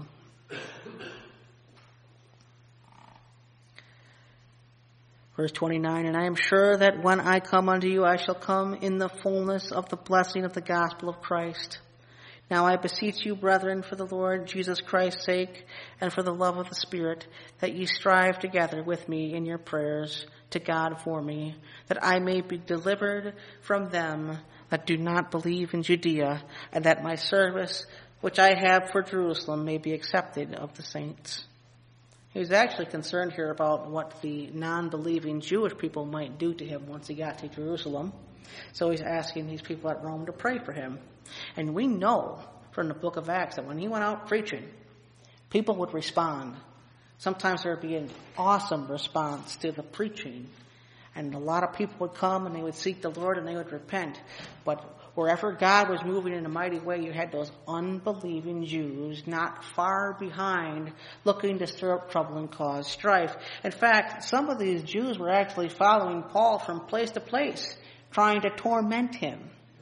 Verse 29, and I am sure that when I come unto you, I shall come in the fullness of the blessing of the gospel of Christ. Now I beseech you, brethren, for the Lord Jesus Christ's sake, and for the love of the Spirit, that ye strive together with me in your prayers to God for me, that I may be delivered from them that do not believe in Judea, and that my service which I have for Jerusalem may be accepted of the saints. He was actually concerned here about what the non-believing Jewish people might do to him once he got to Jerusalem. So he's asking these people at Rome to pray for him. And we know from the book of Acts that when he went out preaching, people would respond. Sometimes there would be an awesome response to the preaching. And a lot of people would come and they would seek the Lord and they would repent. But wherever God was moving in a mighty way, you had those unbelieving Jews not far behind, looking to stir up trouble and cause strife. In fact, some of these Jews were actually following Paul from place to place, trying to torment him.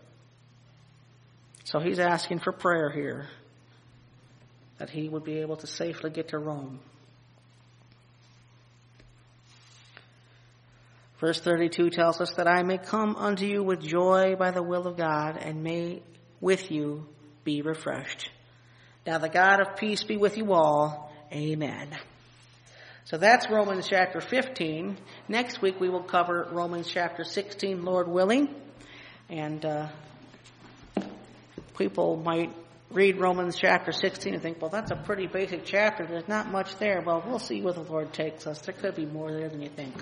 So he's asking for prayer here, that he would be able to safely get to Rome. Verse 32 tells us that I may come unto you with joy by the will of God, and may with you be refreshed. Now the God of peace be with you all. Amen. So that's Romans chapter 15. Next week we will cover Romans chapter 16, Lord willing. And people might read Romans chapter 16 and think, well, that's a pretty basic chapter. There's not much there. Well, we'll see where the Lord takes us. There could be more there than you think.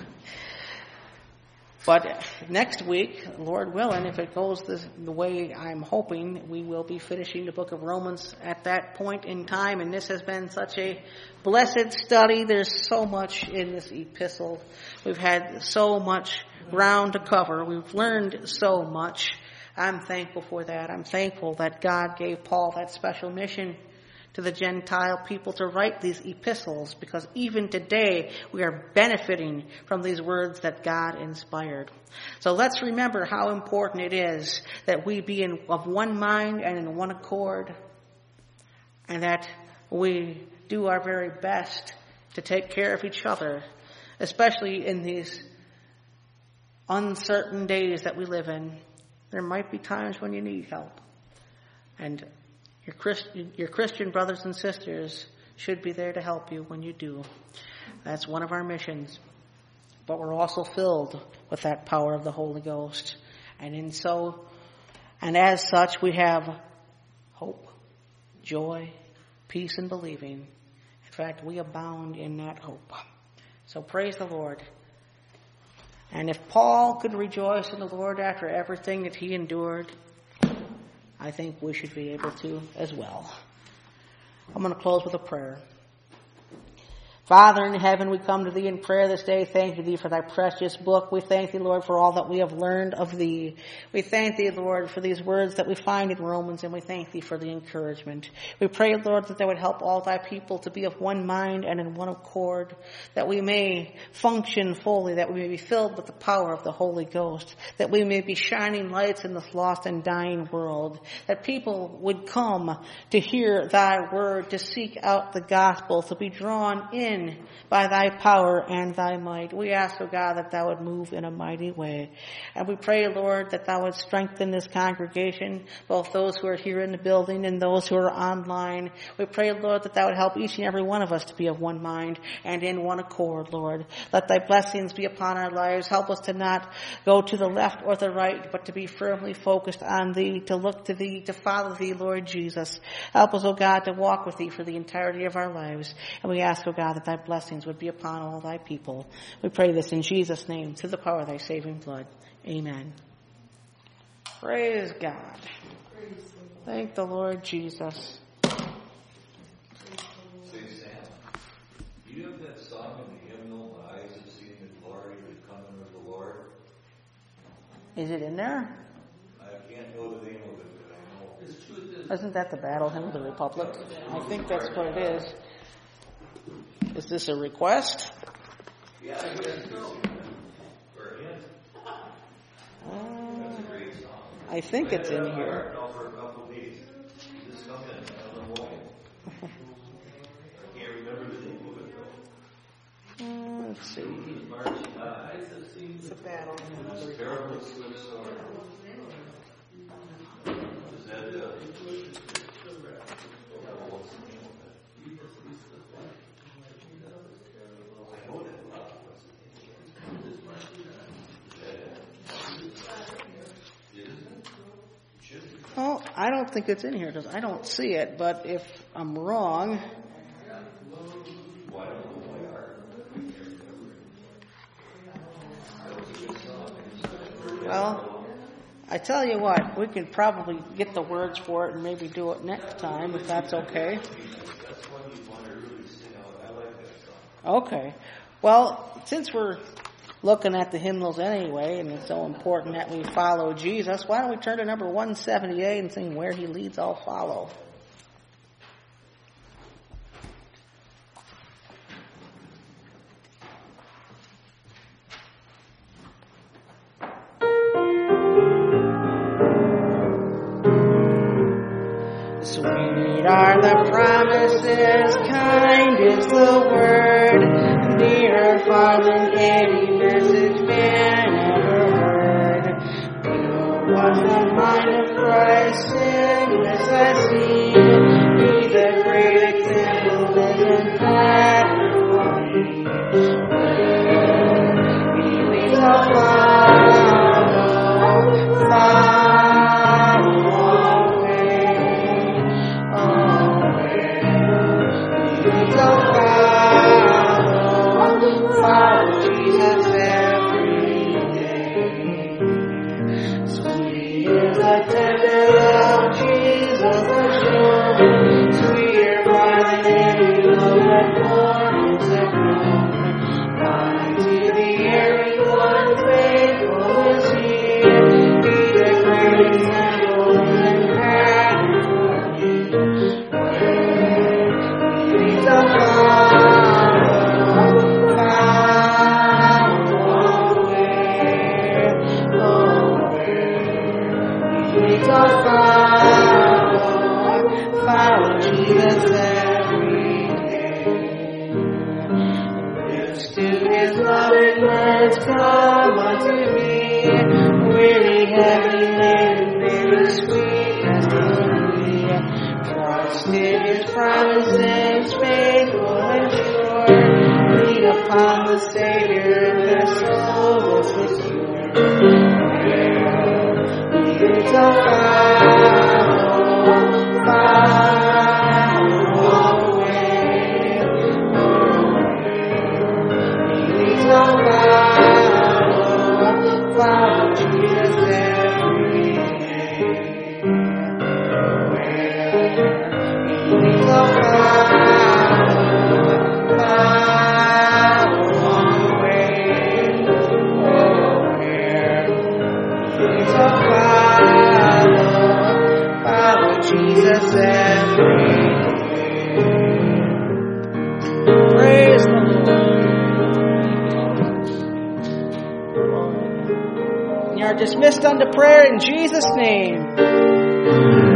But next week, Lord willing, if it goes the way I'm hoping, we will be finishing the book of Romans at that point in time. And this has been such a blessed study. There's so much in this epistle. We've had so much ground to cover. We've learned so much. I'm thankful for that. I'm thankful that God gave Paul that special mission to the Gentile people to write these epistles, because even today we are benefiting from these words that God inspired. So let's remember how important it is that we be of one mind and in one accord, and that we do our very best to take care of each other, especially in these uncertain days that we live in. There might be times when you need help, and your Christian brothers and sisters should be there to help you when you do. That's one of our missions. But we're also filled with that power of the Holy Ghost. And as such, we have hope, joy, peace, and believing. In fact, we abound in that hope. So praise the Lord. And if Paul could rejoice in the Lord after everything that he endured, I think we should be able to as well. I'm going to close with a prayer. Father in heaven, we come to thee in prayer this day. Thank you thee for thy precious book. We thank thee, Lord, for all that we have learned of thee. We thank thee, Lord, for these words that we find in Romans, and we thank thee for the encouragement. We pray, Lord, that they would help all thy people to be of one mind and in one accord, that we may function fully, that we may be filled with the power of the Holy Ghost, that we may be shining lights in this lost and dying world, that people would come to hear thy word, to seek out the gospel, to be drawn in by thy power and thy might. We ask, O God, that thou would move in a mighty way. And we pray, Lord, that thou would strengthen this congregation, both those who are here in the building and those who are online. We pray, Lord, that thou would help each and every one of us to be of one mind and in one accord, Lord. Let thy blessings be upon our lives. Help us to not go to the left or the right, but to be firmly focused on thee, to look to thee, to follow thee, Lord Jesus. Help us, O God, to walk with thee for the entirety of our lives. And we ask, O God, that thy blessings would be upon all thy people. We pray this in Jesus' name, through the power of thy saving blood. Amen. Praise God. Thank the Lord Jesus. Say, Sam, do you have that song in the hymnal, "My eyes have seen the glory of the coming of the Lord"? Is it in there? I can't know the name of it, but I know. Isn't that the Battle Hymn of the Republic? I think that's what it is. Is this a request? Yeah, I guess so. Or a hint. That's a great song. I think it's in here. For a couple of days. Just come in. I don't know why. I can't remember the name of it though. Let's see. Marching high. It's a battle. Terrible Swiss sword. Is that Oh, I don't think it's in here because I don't see it, but if I'm wrong. Well, I tell you what, we can probably get the words for it and maybe do it next time if that's okay. Okay. Well, since we're looking at the hymnals anyway, and it's so important that we follow Jesus, why don't we turn to number 178 and sing Where He Leads I'll Follow. Sweet are the promises, kind is the word, dearer far than any message man ever heard. Pure was the mind of Christ, sinless as He, He the great example, living pattern for me. He leads our dismissed unto prayer in Jesus' name.